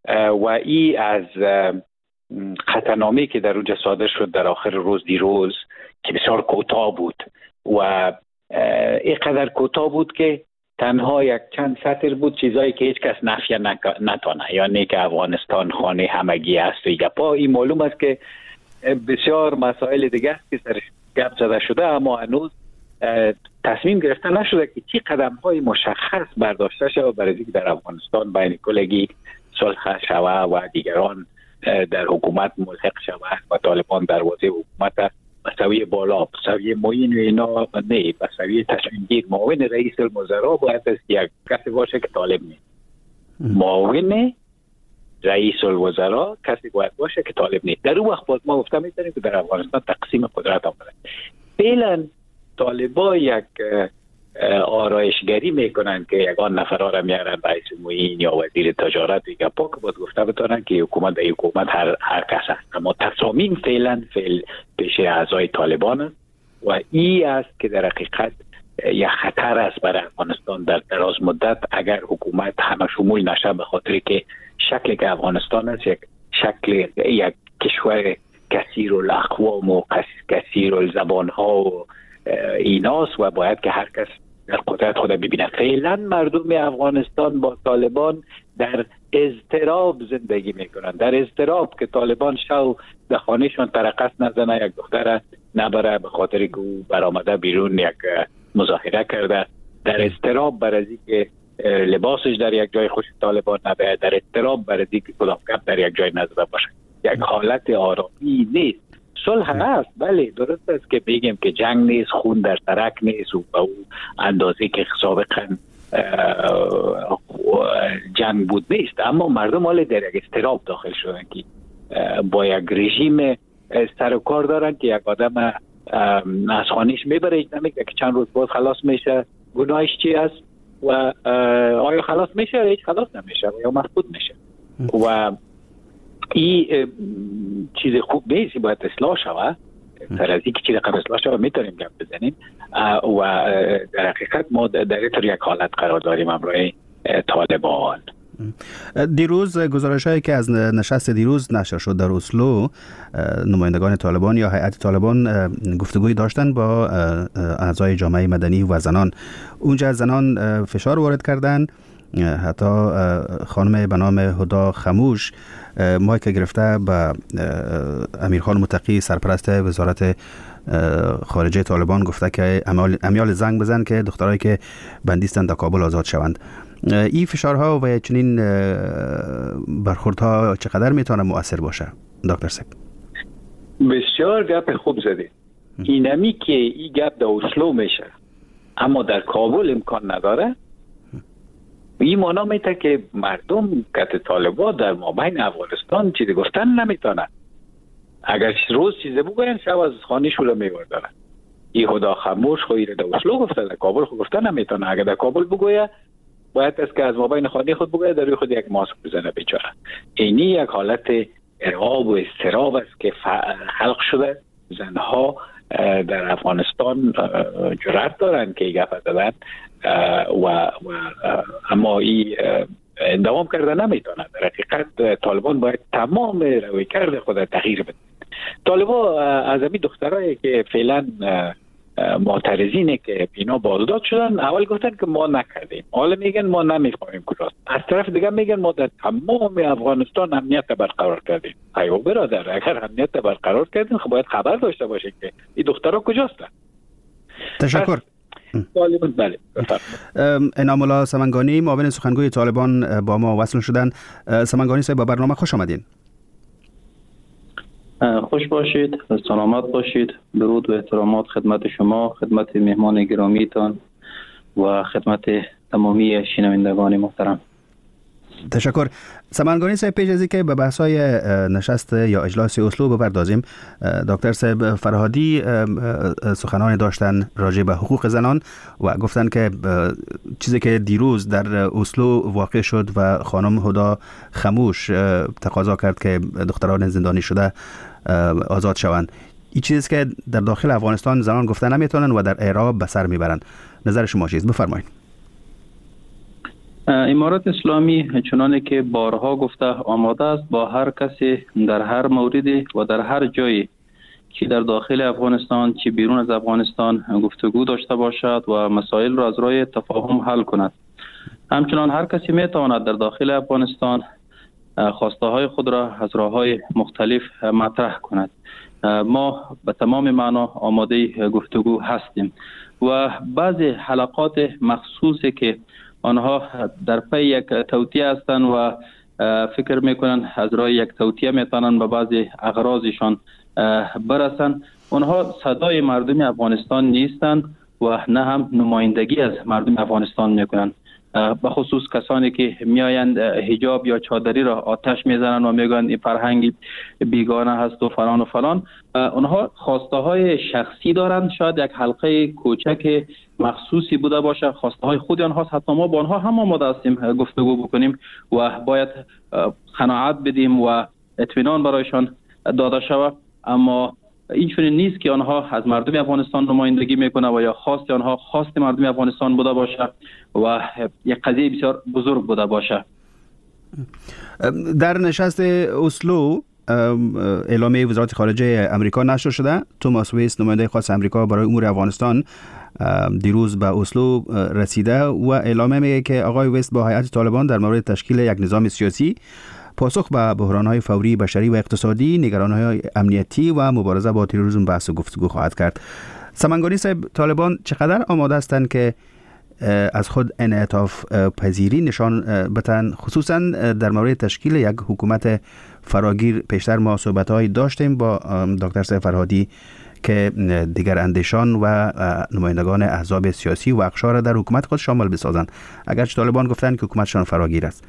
و این از خطرنامه‌ای که در اونجا صادر شد در آخر روز دیروز که بسیار کوتاه بود و اینقدر کوتاه بود که تنها یک چند سطر بود، چیزایی که هیچ کس نفی نتونه، یعنی که افغانستان خانه همگی است و گپا. این معلوم است که بسیار مسائل دیگه است که سرش گپ زده شده، اما هنوز تصمیم گرفته نشده که چی قدم های مشخص برداشته شود برای اینکه در افغانستان بین کلگی صلح شود و دیگران در حکومت ملحق شود و طالبان دروازه حکومت به سویه بالا، به سویه معین و اینا نه، به سویه تصمیمگیر معاون رئیس الوزراء باید از یک کسی باشه که طالب نیست. معاون رئیس الوزراء کسی باید باشه که طالب نیست. در اون وقت باز ما گفته میتونیم که در افغانستان تقسیم قدرت آمده. فعلا طالبا یک آرایشگری میکنن که یگان نفرها را میارن رئیس معین یا وزیر تجارت یا پاک باز گفته بتونن که حکومت در حکومت هر هر کس است، اما تصامیم فعلا فعل پیش اعضای طالبان است و این است که در حقیقت یک خطر است برای افغانستان در دراز مدت اگر حکومت همه شمول نشه، به خاطر که شکلی که افغانستان است یک شکل یک کشور کثیر الاقوام و کثیر الزبان ها و ایناست و باید که هر کس در قدرت خود ببینه. فعلا مردم افغانستان با طالبان در اضطراب زندگی میکنن، در اضطراب که طالبان شو در خانهشون ترقص نزنه، یک دختر نبره به خاطر که او برآمده بیرون یک مظاهره کرده، در اضطراب برای اینکه لباسش در یک جای خوش طالبان نبه، در اضطراب برای اینکه کدام کپ در یک جای نزده باشه. یک حالت آرامی نیست. صلح هست، بله درست است که بگیم که جنگ نیست، خون در سرک نیست و به اون اندازه که سابقا جنگ بود نیست، اما مردم حالا در یک اضطراب داخل شدن که با یک رژیم سر و کار دارن که یک آدم از خانهش میبره نمیگه که چند روز بعد خلاص میشه، گناهش چی است و آیا خلاص میشه یا هیچ خلاص نمیشه یا مفقود میشه و این چیز خوب نیست، باید اصلاح شود. سر از اینکه چیز قبل اصلاح شود میتونیم گپ بزنیم و در حقیقت ما در اینطور یک حالت قرار داریم امروی طالبان. دیروز گزارش هایی که از نشست دیروز نشر شد در اسلو، نمایندگان طالبان یا هیئت طالبان گفتگوی داشتن با اعضای جامعه مدنی و زنان. اونجا زنان فشار وارد کردن، حتی خانم به نام هدا خموش مایک گرفته به امیرخان متقی سرپرست وزارت خارجه طالبان گفته که امیال زنگ بزن که دخترایی که بندیستند در کابل آزاد شوند. این فشارها و چنین برخوردها چقدر میتونه مؤثر باشه دکتر سک؟ بسیار گپ خوب زدید. اینمی که این گپ در اسلو میشه اما در کابل امکان نداره، این معنا میته که مردم کت طالبان در مابین افغانستان چیزی گفتن نمیتونن. اگر روز چیزی بگوین شب از خانه شوله میبردن. این خدا خاموش خویره در اسلو گفته، در کابل خود گفتن نمیتونه. اگر در کابل بگویه باید است که از مابین خانه خود بگویه در روی خود یک ماسک بزنه بیچاره. اینی یک حالت ارعاب و اضطراب است که خلق شده. زنها در افغانستان جرأت دارن که گپ زدن و, و اما این دوام کرده نمیتونه. در حقیقت طالبان باید تمام رویکرد خود تغییر بده. طالبان از همین دخترایی که فعلا معترضینه که اینا بازداشت شدن اول گفتن که ما نکردیم، حالا میگن ما نمیفهمیم کجاست. از طرف دیگه میگن ما در تمام افغانستان امنیت برقرار کردیم. ایو برادر، اگر امنیت برقرار کردیم خب باید خبر داشته باشید که این دخترها کجاستن. تشکر. طالبان بله. انعام الله سمنگانی معاون سخنگوی طالبان با ما وصل شدن. سمنگانی صاحب با برنامه خوش آمدین. خوش باشید، سلامت باشید. درود و احترامات خدمت شما، خدمت مهمان گرامیتان و خدمت تمامی شنوندگان محترم. تشکر. سمنگانی صاحب، پیش از اینکه به بحث‌های نشست یا اجلاس اسلو بپردازیم، دکتر صاحب فرهادی سخنانی داشتن راجع به حقوق زنان و گفتن که چیزی که دیروز در اسلو واقع شد و خانم هدا خموش تقاضا کرد که دختران زندانی شده آزاد شوند، این چیزی که در داخل افغانستان زنان گفتن نمیتونن و در اعراب به سر میبرن. نظر شما چیست؟ بفرمایید. امارات اسلامی چنانه که بارها گفته آماده است با هر کسی در هر موردی و در هر جایی که در داخل افغانستان چه بیرون از افغانستان گفتگو داشته باشد و مسائل را از راه تفاهم حل کند. همچنان هر کسی میتواند در داخل افغانستان خواسته های خود را از راه های مختلف مطرح کند. ما به تمام معنا آماده گفتگو هستیم و بعضی حلقات مخصوصی که آنها در پی یک توطئه هستند و فکر میکنن از راه یک توطئه میتونن به بعضی اغراضشان برسن، آنها صدای مردم افغانستان نیستند و نه هم نمایندگی از مردم افغانستان میکنن. به خصوص کسانی که میآیند حجاب یا چادری را آتش میزنن و میگن این فرهنگ بیگانه هست و فلان و فلان، اونها خواسته های شخصی دارند. شاید یک حلقه کوچک مخصوصی بوده باشه، خواسته های خود آنها، حتی ما با آنها هم آماده هستیم گفتگو بکنیم و باید قناعت بدیم و اطمینان برایشان داده شود. اما این چنین نیست که آنها از مردم افغانستان نمایندگی میکنه و یا خواست آنها خواست مردم افغانستان بوده باشه و یک قضیه بسیار بزرگ بوده باشه. در نشست اسلو اعلامیه وزارت خارجه امریکا نشر شده. توماس ویست نماینده خاص امریکا برای امور افغانستان دیروز به اسلو رسیده و اعلامیه میگه که آقای ویست با هیئت طالبان در مورد تشکیل یک نظام سیاسی، پاسخ به بحران‌های فوری بشری و اقتصادی، نگرانی‌های امنیتی و مبارزه با تروریسم بحث و گفتگو خواهد کرد. سمنگانی صاحب، طالبان چقدر آماده هستند که از خود انعطاف پذیری نشان بدن، خصوصا در مورد تشکیل یک حکومت فراگیر؟ پیشتر ما صحبت‌هایی داشتیم با دکتر صاحب فرهادی که دیگر اندیشان و نمایندگان احزاب سیاسی و اقشار در حکومت خود شامل بسازند، اگرچه طالبان گفتند که حکومتشان فراگیر است.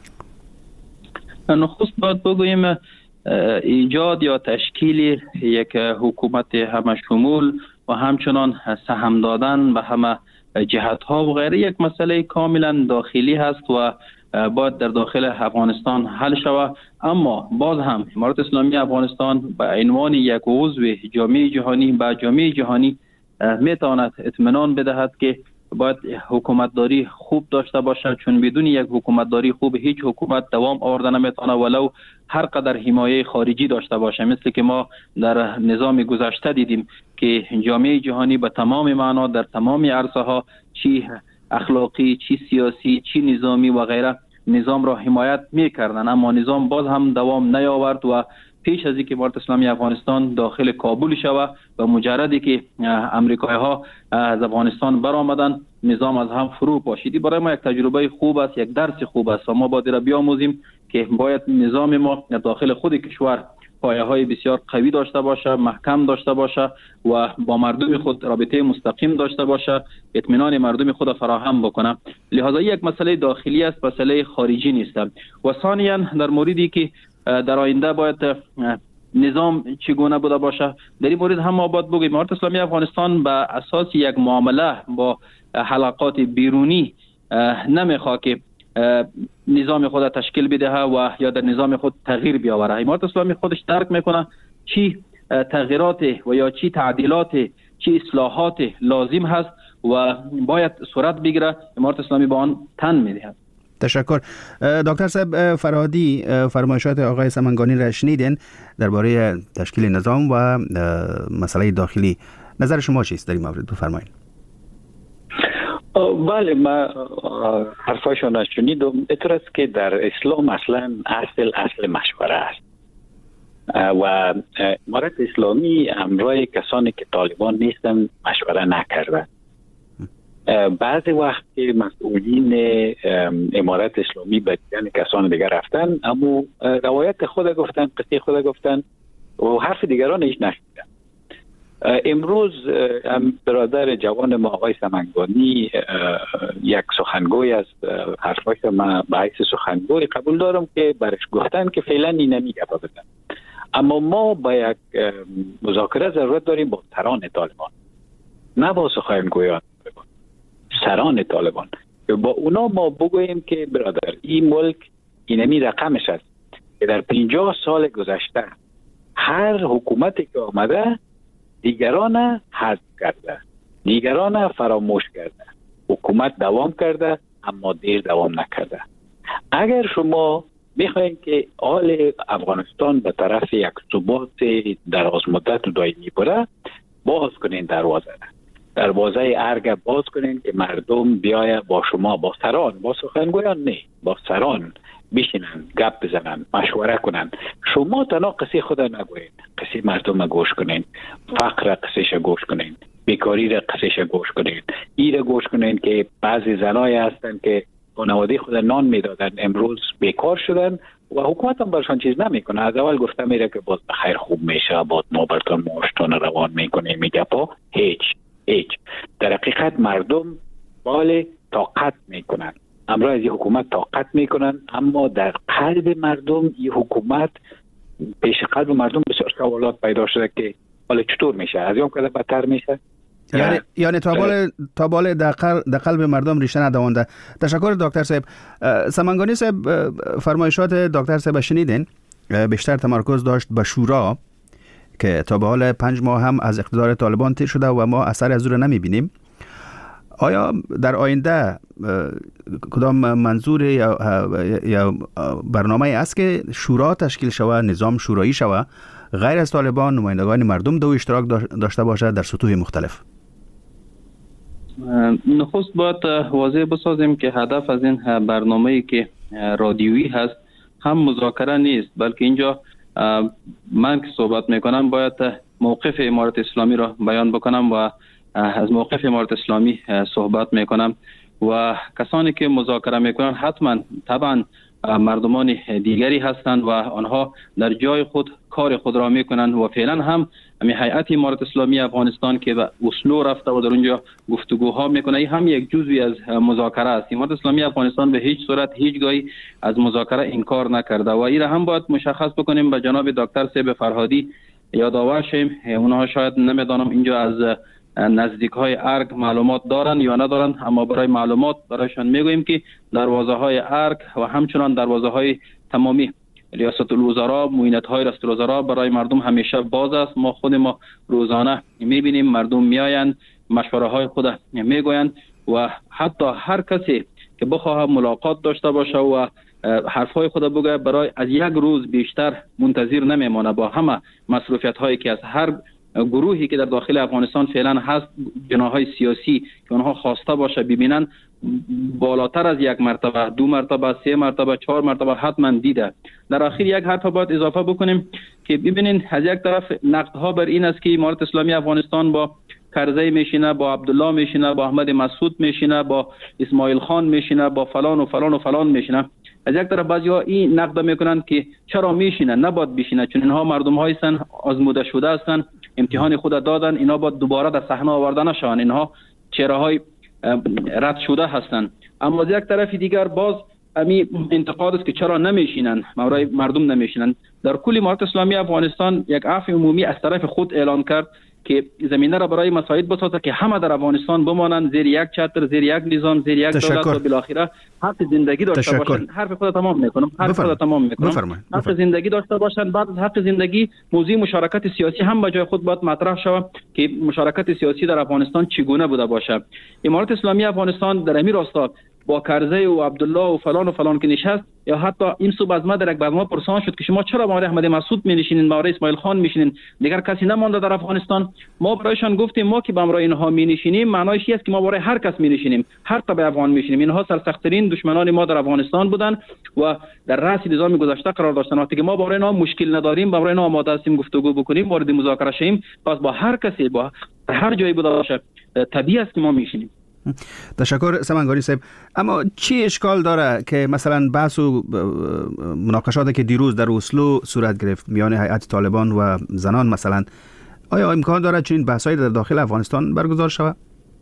نخست باید بگوییم ایجاد یا تشکیل یک حکومت همه شمول و همچنان سهم دادن به همه جهت ها و غیره یک مسئله کاملا داخلی هست و باید در داخل افغانستان حل شود. اما باز هم امارت اسلامی افغانستان به عنوان یک عضو جامعه جهانی به جامعه جهانی میتواند اطمینان بدهد که باید حکومتداری خوب داشته باشه، چون بدون یک حکومتداری خوب هیچ حکومت دوام آورده نمیتونه ولو هر قدر حمایه خارجی داشته باشه. مثل که ما در نظام گذشته دیدیم که جامعه جهانی به تمام معنا در تمام عرصه ها، چی اخلاقی، چی سیاسی، چی نظامی و غیره، نظام را حمایت میکردن، اما نظام باز هم دوام نیاورد و پیش از اینکه امارت اسلامی افغانستان داخل کابل شود و مجردی که امریکایی ها از افغانستان برآمدن، نظام از هم فرو پاشید. برای ما یک تجربه خوب است، یک درس خوب است و ما باید را بیاموزیم که باید نظام ما داخل خود کشور پایه های بسیار قوی داشته باشه، محکم داشته باشه و با مردم خود رابطه مستقیم داشته باشه، اطمینان مردم خود فراهم بکنه. لذا یک مسئله داخلی است، مسئله خارجی نیست. و ثانیاً در موردی که در آینده باید نظام چگونه بوده باشه، در این مورد هم ما باید بگیم امارت اسلامی افغانستان به اساس یک معامله با حلقات بیرونی نمیخواد که نظام خود تشکیل بده و یا در نظام خود تغییر بیاوره. امارت اسلامی خودش درک میکنه چی تغییرات و یا چی تعدیلات، چی اصلاحات لازم هست و باید صورت بگیره. امارت اسلامی با آن تن میدهد. تشکر. دکتر صاحب فرهادی، فرمایشات آقای سمنگانی را شنیدین درباره تشکیل نظام و مسئله داخلی. نظر شما چیست در این مورد؟ بفرمایید. بله، ما حرفایشان را شنیدم. اینطور است که در اسلام اصلا اصل اصل مشوره است و امارت اسلامی همراه کسانی که طالبان نیستن مشوره نکرده. بعضی وقت که مسئولین امارت اسلامی به دیدن کسان دیگر رفتن، اما روایت خود گفتن، قصه خود گفتن و حرف دیگران هیچ نشنیدن. امروز برادر جوان ما آقای سمنگانی یک سخنگوی است، حرفاش ما به حیث سخنگوی قبول دارم که برش گفتن که فعلا این نمیگه بزن. اما ما با یک مذاکره ضرورت داریم با سران طالبان، نه با سخنگویان طالبان، سران طالبان. با اونا ما بگوییم که برادر این ملک اینمی رقمش است که در پنجاه سال گذشته هر حکومتی که آمده دیگران حذف کرده، دیگران فراموش کرده، حکومت دوام کرده، اما دیر دوام نکرده. اگر شما میخواین که حال افغانستان به طرف یک ثبات دراز مدت و دائمی بره، باز کنین دروازه دروازه ارگ باز کنین که مردم بیایه با شما، با سران، با سخنگویان نه، با سران بشینن، گپ بزنن، مشوره کنن. شما تنها قصه خود نگوین، قصه مردم گوش کنین، فقر قصهش گوش کنین، بیکاری را قصهش گوش کنین، این را گوش کنین که بعضی زنای هستن که خانواده خود نان میدادن امروز بیکار شدن و حکومت هم برشان چیز نمیکنه. از اول گفته میره که باز بخیر خوب میشه، باز ما براتون معاشتون روان میکنه، میگه پا هیچ هیچ. در حقیقت مردم بال طاقت میکنن، امروز از این حکومت طاقت میکنن، اما در قلب مردم این حکومت، پیش قلب مردم بسیار سوالات پیدا شده که حالا چطور میشه، از اون کده بدتر میشه. یعنی یعنی تا بال تا بال در قلب مردم ریشه ندونده. تشکر دکتر صاحب. سمنگانی صاحب، فرمایشات دکتر صاحب شنیدین، بیشتر تمرکز داشت به شورا که تا به حال پنج ماه هم از اقتدار طالبان تیر شده و ما اثر از او نمیبینیم. آیا در آینده کدام منظور یا یا برنامه است که شورا تشکیل شود، نظام شورایی شود، غیر از طالبان نمایندگان مردم دو اشتراک داشته باشد در سطوح مختلف؟ نخست باید واضح بسازیم که هدف از این برنامه‌ای که رادیویی هست هم مذاکره نیست، بلکه اینجا من که صحبت میکنم باید موقف امارت اسلامی را بیان بکنم و از موقف امارت اسلامی صحبت میکنم و کسانی که مذاکره میکنن حتما طبعا مردمان دیگری هستند و آنها در جای خود کار خود را میکنند و فعلا هم همین هیئت امارت اسلامی افغانستان که به اسلو رفته و در اونجا گفتگوها میکنه، این هم یک جزوی از مذاکره است. امارت اسلامی افغانستان به هیچ صورت هیچگاهی از مذاکره انکار نکرده و این را هم باید مشخص بکنیم. به جناب دکتر صاحب فرهادی یادآور شیم، اونها شاید نمیدانم اینجا از نزدیک های ارگ معلومات دارن یا ندارن، اما برای معلومات برایشان میگوییم که دروازه های ارگ و همچنان دروازه های تمامی ریاست الوزراء، معینت های ریاست الوزراء برای مردم همیشه باز است. ما خود ما روزانه میبینیم مردم میآیند، مشوره های خود میگویند و حتی هر کسی که بخواه ملاقات داشته باشه و حرف های خود بگه برای از یک روز بیشتر منتظر نمیمانه. با همه مصروفیت هایی که از هر گروهی که در داخل افغانستان فعلا هست، جناحهای سیاسی که اونها خواسته باشه ببینن، بالاتر از یک مرتبه، دو مرتبه، سه مرتبه، چهار مرتبه حتما دیده. در آخر یک حرف باید اضافه بکنیم که ببینین از یک طرف نقدها بر این است که امارت اسلامی افغانستان با کرزی میشینه، با عبدالله میشینه، با احمد مسعود میشینه، با اسماعیل خان میشینه، با فلان و فلان و فلان میشینه. از یک طرف بعضی‌ها این نقد میکنند که چرا میشینه، نباید بشینه، چون اینها مردم هستند آزموده شده هستند، امتحان خود دادن، اینا باید دوباره در صحنه آورده نشوند، اینها چهره‌های رد شده هستند. اما از یک طرف دیگر باز امی انتقاد است که چرا نمیشینن، مورای مردم نمیشینن. در کل امارت اسلامی افغانستان یک عفو عمومی از طرف خود اعلان کرد که زمینه را برای مساعد بسازد که همه در افغانستان بمانند زیر یک چتر، زیر یک نظام، زیر یک دولت و بالاخره حق زندگی داشته باشند. حرف خود تمام میکنم حرف خود تمام میکنم حق زندگی داشته باشند. بعد از حق زندگی موضوع مشارکت سیاسی هم به جای خود باید مطرح شود که مشارکت سیاسی در افغانستان چگونه بوده باشه. امارت اسلامی افغانستان در همین راستا با کرزی و عبدالله و فلان و فلان که نشست، یا حتی این صبح از ما در یک برنامه پرسان شد که شما چرا با احمد مسعود می نشینین، با اسماعیل خان میشینین، دیگر کسی نمانده در افغانستان. ما برایشان گفتیم ما که با امرای اینها می نشینیم معنیش این است که ما برای هر کس می نشینیم، هر طبع افغان میشینیم. اینها سرسخت‌ترین دشمنان ما در افغانستان بودن و در رأس نظام گذشته قرار داشتن. وقتی که ما برای اینها مشکل نداریم، برای اینها آماده هستیم گفتگو بکنیم، وارد مذاکره شیم، پس با هر کسی، با هر جایی بوده باشه، طبیعی است که ما میشینیم. تشکر سمنگانی صاحب. اما چی اشکال داره که مثلا بحث و مناقشاتی که دیروز در اسلو صورت گرفت میان هیئت طالبان و زنان مثلا، آیا امکان داره چنین بحثایی در داخل افغانستان برگزار شود؟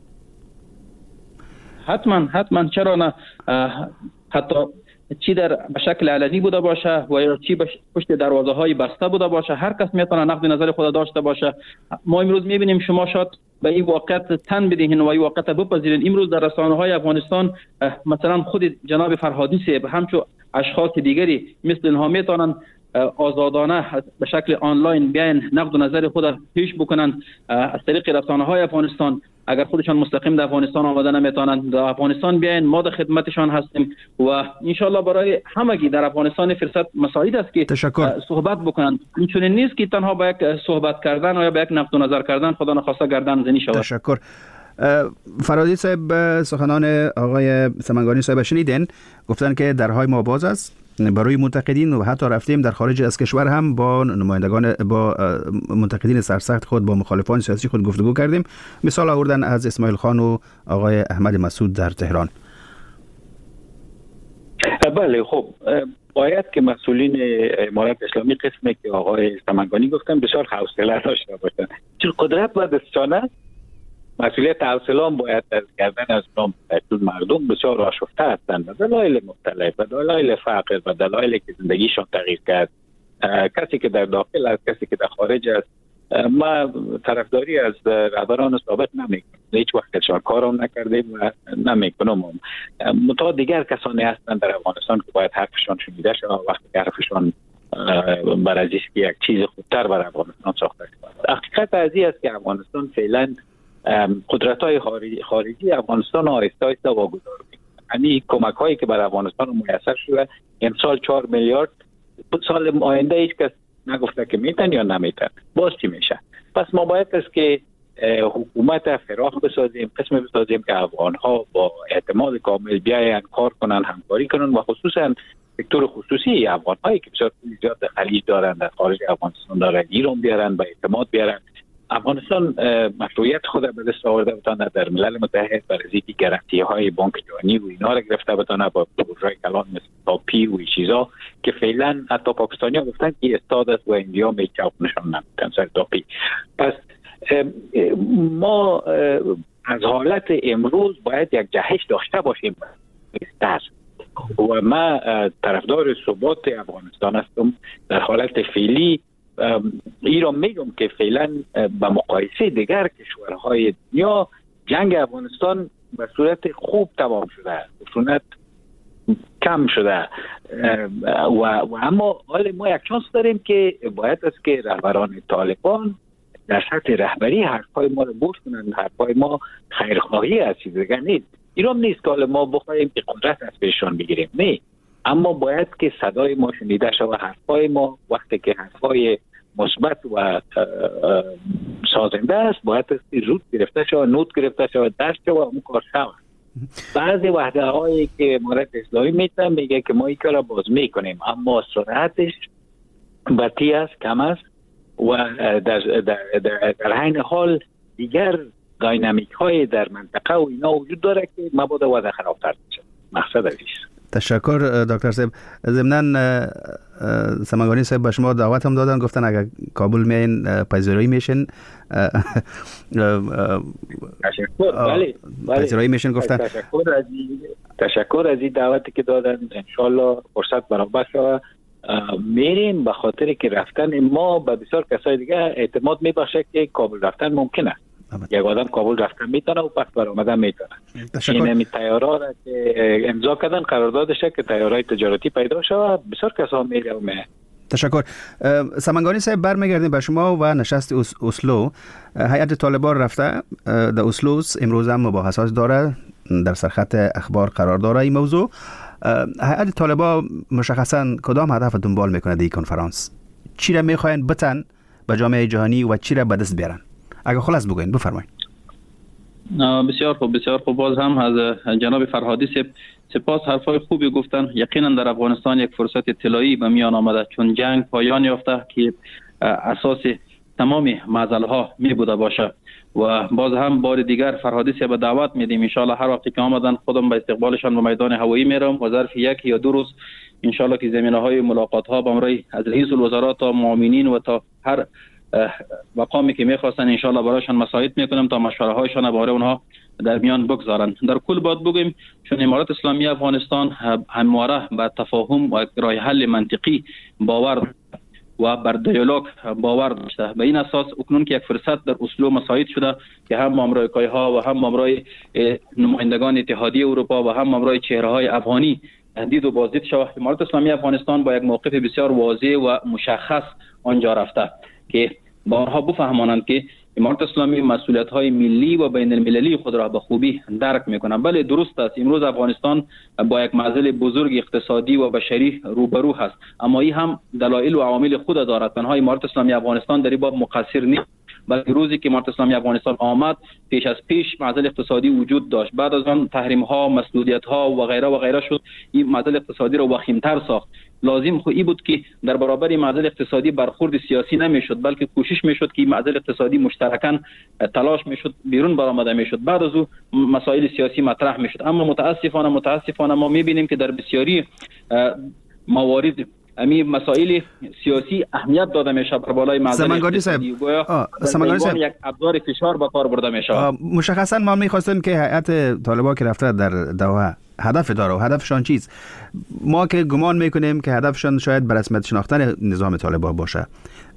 حتما حتما، چرا نه. حتی چی در به شکل علنی بوده باشه و یا چی پشت دروازه های بسته بوده باشه، هر کس میتونه نقد نظر خود داشته باشه. ما امروز میبینیم، شما شاید به این واقعیت تن بدهین و این واقعیت بپذیرین. امروز در رسانه های افغانستان مثلا خود جناب فرهادی صاحب همچون اشخاص دیگری مثل اینها میتونن آزادانه به شکل آنلاین بیاین نقد و نظر خود پیش بکنن از طریق رسانه های افغانستان اگر خودشان مستقیم در افغانستان آمده نمیتونند در افغانستان بیاین، ما در خدمتشان هستیم و ان شاء الله برای همگی در افغانستان فرصت مساعد است که تشکر. صحبت بکنند. این نیست که تنها با یک صحبت کردن یا با یک نقد و نظر کردن خدا نخواسته گردن زنی شود. تشکر. فرادی صاحب، سخنان آقای سمنگانی صاحب شنیدین، گفتن که درهای ما باز است برای منتقدین و حتی رفتیم در خارج از کشور هم با نمایندگان با منتقدین سرسخت خود، با مخالفان سیاسی خود گفتگو کردیم. مثال آوردن از اسماعیل خان و آقای احمد مسعود در تهران. بله، خب باید که مسئولین امارت اسلامی قسمی که آقای سمنگانی گفتن بسیار حوصله داشته باشند، چون قدرت و دستانه مسئولیت حوصله باید از گردن از نام مردم بسیار آشفته هستند و دلایل مختلف و دلایل فقر و دلایلی که زندگیشان تغییر کرد، کسی که در داخل است، کسی که در خارج است. ما طرفداری از رهبران سابق نمیکنم، هیچ وقت کارشان کارم نکردیم و نمیکنم. متأ دیگر کسانی هستند در افغانستان که باید حرفشان شنیده شود، وقتی که حرفشان بر از یک چیز خوبتر بر افغانستان ساخته شود. حقیقت ازی است که افغانستان فعلا قدرت‌های خارجی, خارجی افغانستان آهسته آهسته واگذار می‌کنند. یعنی کمک هایی که بر افغانستان میسر شده امسال چهار میلیارد، سال آینده هیچ کس نگفته که میتن یا نمیتن، باز چی میشه؟ پس ما باید است که حکومت فراخ بسازیم، قسم بسازیم که افغان‌ها با اعتماد کامل بیاین کار کنن، همکاری کنن و خصوصا سکتور خصوصی افغان‌هایی که بسیار زیاد در خلیج دارند، در خارج افغانستان دارند، ایران بیارن، با اعتماد بیارن. افغانستان مشروعیت خود به دست آورده بتونه در ملل متحد برای اینکه گارانتی های بانک جهانی و اینا را گرفته بتونه با پروژه کلان مثل تاپی و چیزا که فعلا حتی پاکستانی‌ها گفتن که استاد است و ایندیا میچاپ نشون نمیدن سر تاپی. پس ما از حالت امروز باید یک جهش داشته باشیم بهتر و ما طرفدار ثبات افغانستان هستم. در حالت فعلی ایران میگم که فعلا به مقایسه دیگر کشورهای دنیا جنگ افغانستان به صورت خوب تمام شده، خشونت کم شده و, و اما حال ما یک چانس داریم که باید است که رهبران طالبان در سطح رهبری حرفای ما رو بوش کنند. حرفای ما خیرخواهی است، چیز دیگر نیست. ایران نیست که حال ما بخواهیم که قدرت از پیششان بگیریم، نه، اما باید که صدای ما شنیده شود. حرفای ما وقتی که حرفای مثبت و سازنده است باید است زود گرفته شود، نوت گرفته شود، دست شود و اون کار شود. بعضی وحده هایی که امارت اسلامی میتن میگه که ما این کار را باز میکنیم، اما سرعتش بطی است، کم است و در, در, در, در حین حال دیگر داینامیک های در منطقه و اینا وجود داره که مبادا وضع خرابتر میشه. مقصد ازیست. تشکر دکتر صاحب. ضمناً سمنگانی صاحب به شما دعوت هم دادن، گفتن اگر کابل میین پذیرایی میشن. تشکر. بله پذیرایی میشن گفتن. تشکر از تشکر از این دعوتی که دادن. انشالله فرصت برابر شود میریم، به خاطر که رفتن ما به بسیار کسای دیگه اعتماد میبخشه که کابل رفتن ممکنه. یک آدم کابل رفتن میتونه و پس برآمدن میتونه. این همی تیارا را که امضا کردن قراردادشه که تیارای تجارتی پیدا شود، بسیار کسا میره و میه. تشکر. سمنگانی صاحب برمیگردیم به شما و نشست اسلو. هیئت طالبان رفته در اسلو، امروز هم مباحثات داره، در سرخط اخبار قرار داره این موضوع. هیئت طالبان مشخصا کدام هدف دنبال میکنه در این کنفرانس؟ چی را میخواین بتن به جامعه جهانی و چی را به دست بیارن؟ اگه خلاص بگوین بفرمایید. بسیار خوب بسیار خوب. باز هم از جناب فرهادی صاحب سپاس، حرفای خوبی گفتن. یقینا در افغانستان یک فرصت طلایی به میان آمده، چون جنگ پایان یافته که اساس تمام معضله ها می بوده باشه و باز هم بار دیگر فرهادی صاحب دعوت میدیم. ان شاء الله هر وقتی که آمدن خودم به استقبالشان به میدان هوایی میرم و ظرف یک یا دو روز ان شاء الله که زمینه های ملاقات ها با امرای از رئیس الوزراء تا معاونین و تا هر مقامی که میخواستن ان شاء الله برایشان مساعد میکنم تا مشوره هایشان برای اونها در میان بگذارن. در کل باید بگیم چون امارات اسلامی افغانستان همواره به تفاهم و راه حل منطقی باور و بر دیالوگ باور داشته. به این اساس اکنون که یک فرصت در اسلو مساعد شده که هم آمریکایی ها و هم امرای نمایندگان اتحادیه اروپا و هم امرای چهره های افغانی دید و بازدید شود، امارات اسلامی افغانستان با یک موقف بسیار واضح و مشخص آنجا رفته که با آنها بفهمانند که امارت اسلامی مسئولیت‌های ملی و بین المللی خود را به خوبی درک می‌کنند. بله درست است، امروز افغانستان با یک معضل بزرگ اقتصادی و بشری روبرو هست، اما این هم دلایل و عوامل خود دارد. تنها امارت اسلامی افغانستان در این باب مقصر نیست، بلکه روزی که امارت اسلامی افغانستان آمد پیش از پیش معضل اقتصادی وجود داشت. بعد از آن تحریم‌ها، مسدودیت‌ها و غیره و غیره شد، این معضل اقتصادی را وخیم‌تر ساخت. لازم خو این بود که در برابر معضل اقتصادی برخورد سیاسی نمیشد، بلکه کوشش میشد که معضل اقتصادی مشترکاً تلاش میشد بیرون برآمده میشد، بعد از او مسائل سیاسی مطرح میشد. اما متاسفانه متاسفانه ما میبینیم که در بسیاری موارد امی مسائل سیاسی اهمیت داده میشه بر بالای معضل اقتصادی، گویا سمنگانی صاحب یک ابزار فشار به کار برده میشه. مشخصا ما میخواستیم که هیئت طالبان که رفته در دوحه هدف داره و هدفشان چیست؟ ما که گمان میکنیم که هدفشان شاید به رسمیت شناختن نظام طالبان باشه.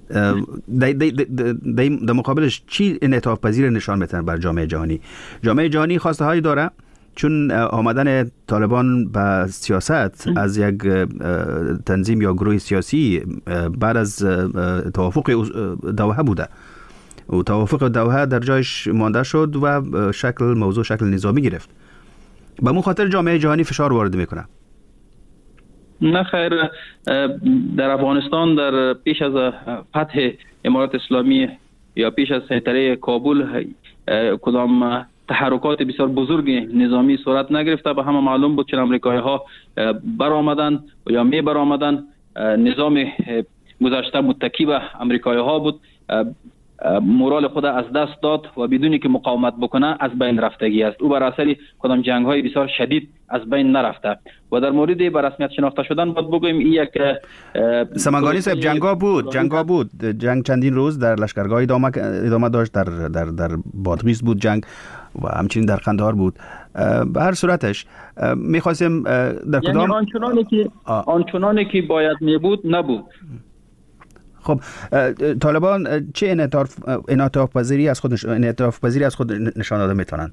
در مقابلش چی انعطاف پذیر نشان میتن بر جامعه جهانی؟ جامعه جهانی خواسته هایی داره، چون آمدن طالبان به سیاست از یک تنظیم یا گروه سیاسی بعد از توافق دوحه بوده و توافق دوحه در جایش مانده شد و شکل موضوع شکل نظامی گرفت. به مو خاطر جامعه جهانی فشار وارد میکنه. نه خیر، در افغانستان در پیش از فتح امارت اسلامی یا پیش از سیطره کابل کدام تحرکات بسیار بزرگ نظامی صورت نگرفته. به همه معلوم بود که امریکایی ها برآمدن یا می برآمدن. نظام گذشته متکی به امریکایی ها بود، مورال خود از دست داد و بدونی که مقاومت بکنه از بین رفتگی است. او بر اثر کدام جنگ های بسیار شدید از بین نرفته و در مورد به رسمیت شناخته شدن باید بگویم این یک سمنگانی صاحب جنگا بود جنگا بود جنگ چندین روز در لشکرگاه ادامه ادامه داشت، در در در بادغیس بود جنگ و همچنین در قندهار بود. به هر صورتش می‌خواستیم در کدام یعنی آنچنانی که آنچنانی که باید می بود نبود. خب طالبان چه انعطاف انعطاف پذیری از خود انعطاف پذیری از خود نشان داده میتونن؟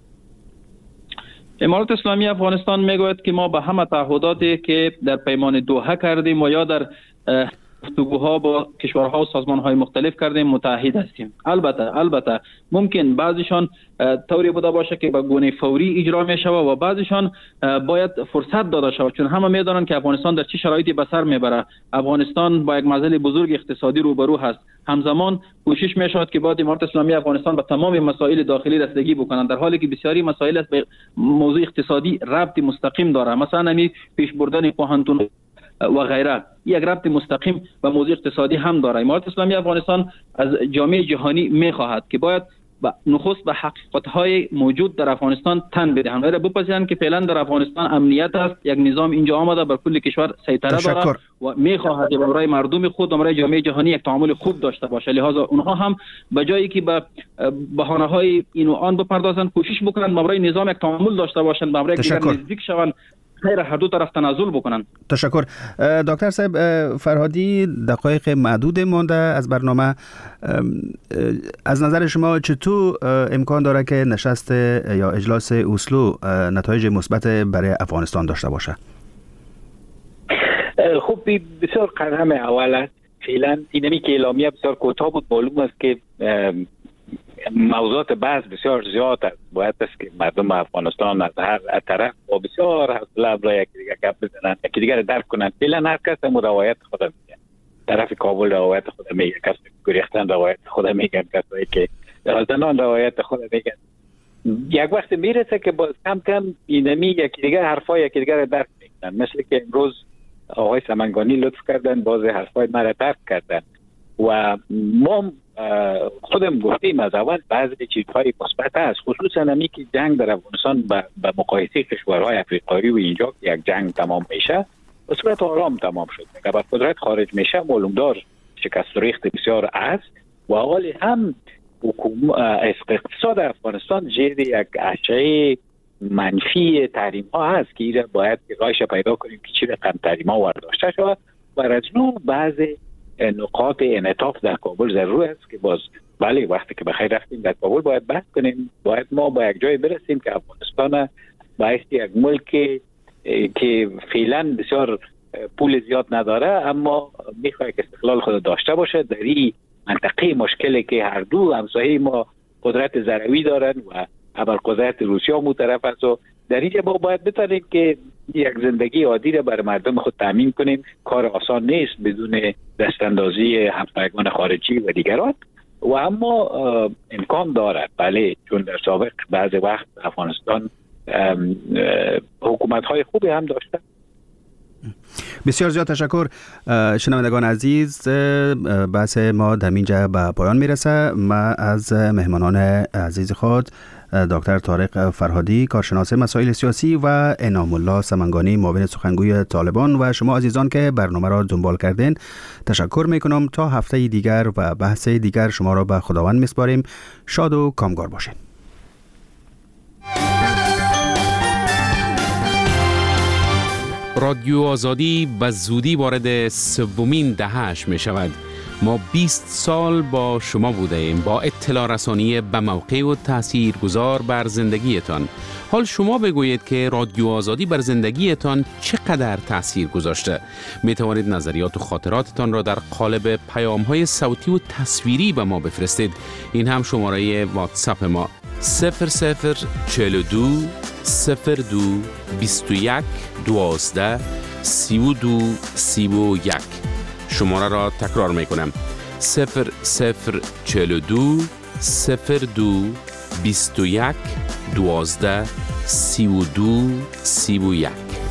امارت اسلامی افغانستان میگوید که ما به همه تعهداتی که در پیمان دوحه کردیم و یا در گفتگوها با کشورها و سازمانهای مختلف کردیم متعهد هستیم. البته البته ممکن بعضیشان طوری بوده باشه که به گونه فوری اجرا می شود و بعضیشان باید فرصت داده شود، چون همه میدانند که افغانستان در چه شرایطی به سر میبره. افغانستان با یک معضل بزرگ اقتصادی روبرو هست. همزمان کوشش می شود که باید امارت اسلامی افغانستان به تمام مسائل داخلی رسیدگی بکنند، در حالی که بسیاری مسائل است به موضوع اقتصادی ربط مستقیم داره. مثلا همین پیش بردن پوهنتون و غیره یک ربط مستقیم و موضوع اقتصادی هم داره. امارت اسلامی افغانستان از جامعه جهانی میخواهد که باید نخست به حقیقت‌های موجود در افغانستان تن بدهند و بپذیرند که فعلا در افغانستان امنیت است، یک نظام اینجا آمده بر کل کشور سیطره داره و میخواهد که برای مردم خود و برای جامعه جهانی یک تعامل خوب داشته باشه. لذا اونها هم به جایی که به بهانه‌های این و آن بپردازند کوشش بکنند برای نظام یک تعامل داشته باشند، برای دیگر نزدیک شوند، خیر هر دو طرف تنازل بکنن. تشکر. دکتر صاحب فرهادی، دقایق معدود مانده از برنامه، از نظر شما چطور امکان داره که نشست یا اجلاس اسلو نتایج مثبت برای افغانستان داشته باشه؟ خب بسیار قدم اول است. فعلا اینمی که اعلامیه بسیار کوتاه بود. معلوم است که موضوعات بحث بسیار زیاد است. باید است که مردم افغانستان از هر طرف با بسیار حوصله برای یکی دیگر گپ بزنند، یکی دیگر درک کنند. فعلا هر کس روایت خود میگه. طرف کابل روایت خود میگه، کس گریختن روایت خود میگه، کسایی که زنان روایت خود میگه. یک وقت میرسه که باز کم کم اینمی یکی دیگر حرفای یکی دیگر درک میکنن. مثل که امروز آقای سمنگانی لطف کردن، باز حرفای مرا ترک کردن و ما خودم گفتیم از اول بعضی چیزهای مثبت است، خصوصا همی که جنگ در افغانستان به مقایسه کشورهای افریقایی و اینجا یک جنگ تمام میشه به صورت آرام تمام شد. اگر قدرت خارج میشه معلوم دار شکست و ریخت بسیار است و حالی هم اقتصاد افغانستان زیر یک اشعه منفی تحریم ها هست که ایره باید رایش پیدا کنیم که چی رقم تحریم ها ورداشته شود و از نوع بعضی نقاط انعطاف در کابل ضرور است که باز ولی وقتی که بخیر رفتیم در کابل باید بحث کنیم، باید ما با یک جای برسیم که افغانستان باعث یک ملک که فعلا بسیار پول زیاد نداره اما میخواد که استقلال خود داشته باشه، در این منطقه مشکلی که هر دو همسایه ما قدرت ضروی دارن و اول قدرت روسیه مو طرف است و در اینجا ما باید بتانیم که یک زندگی عادی را برای مردم خود تامین کنیم. کار آسان نیست بدون دستاندازی همپیمان خارجی و دیگران و اما امکان دارد. بله، چون در سابق بعض وقت افغانستان حکومت های خوبی هم داشته. بسیار زیاد تشکر. شنوندگان عزیز، بحث ما در اینجا به پایان میرسه. ما از مهمانان عزیز خود دکتر طارق فرهادی، کارشناس مسائل سیاسی، و انعام الله سمنگانی، معاون سخنگوی طالبان، و شما عزیزان که برنامه را دنبال کردین تشکر میکنم. تا هفته دیگر و بحث دیگر شما را به خداوند میسپاریم. شاد و کامگار باشین. رادیو آزادی به زودی وارد سومین دهه‌اش می شود. ما بیست سال با شما بوده ایم، با اطلاع رسانی به موقع و تأثیر گذار بر زندگیتان. حال شما بگویید که رادیو آزادی بر زندگیتان چقدر تأثیر گذاشته. می توانید نظریات و خاطراتتان را در قالب پیام‌های صوتی و تصویری به ما بفرستید. این هم شماره واتساپ ما صفر صفر چهل و دو صفر دو بیست و یک دوازده سی و دو سی و یک. شماره را تکرار می کنم صفر صفر چهل و دو صفر دو بیست و یک دوازده سی و دو سی و یک.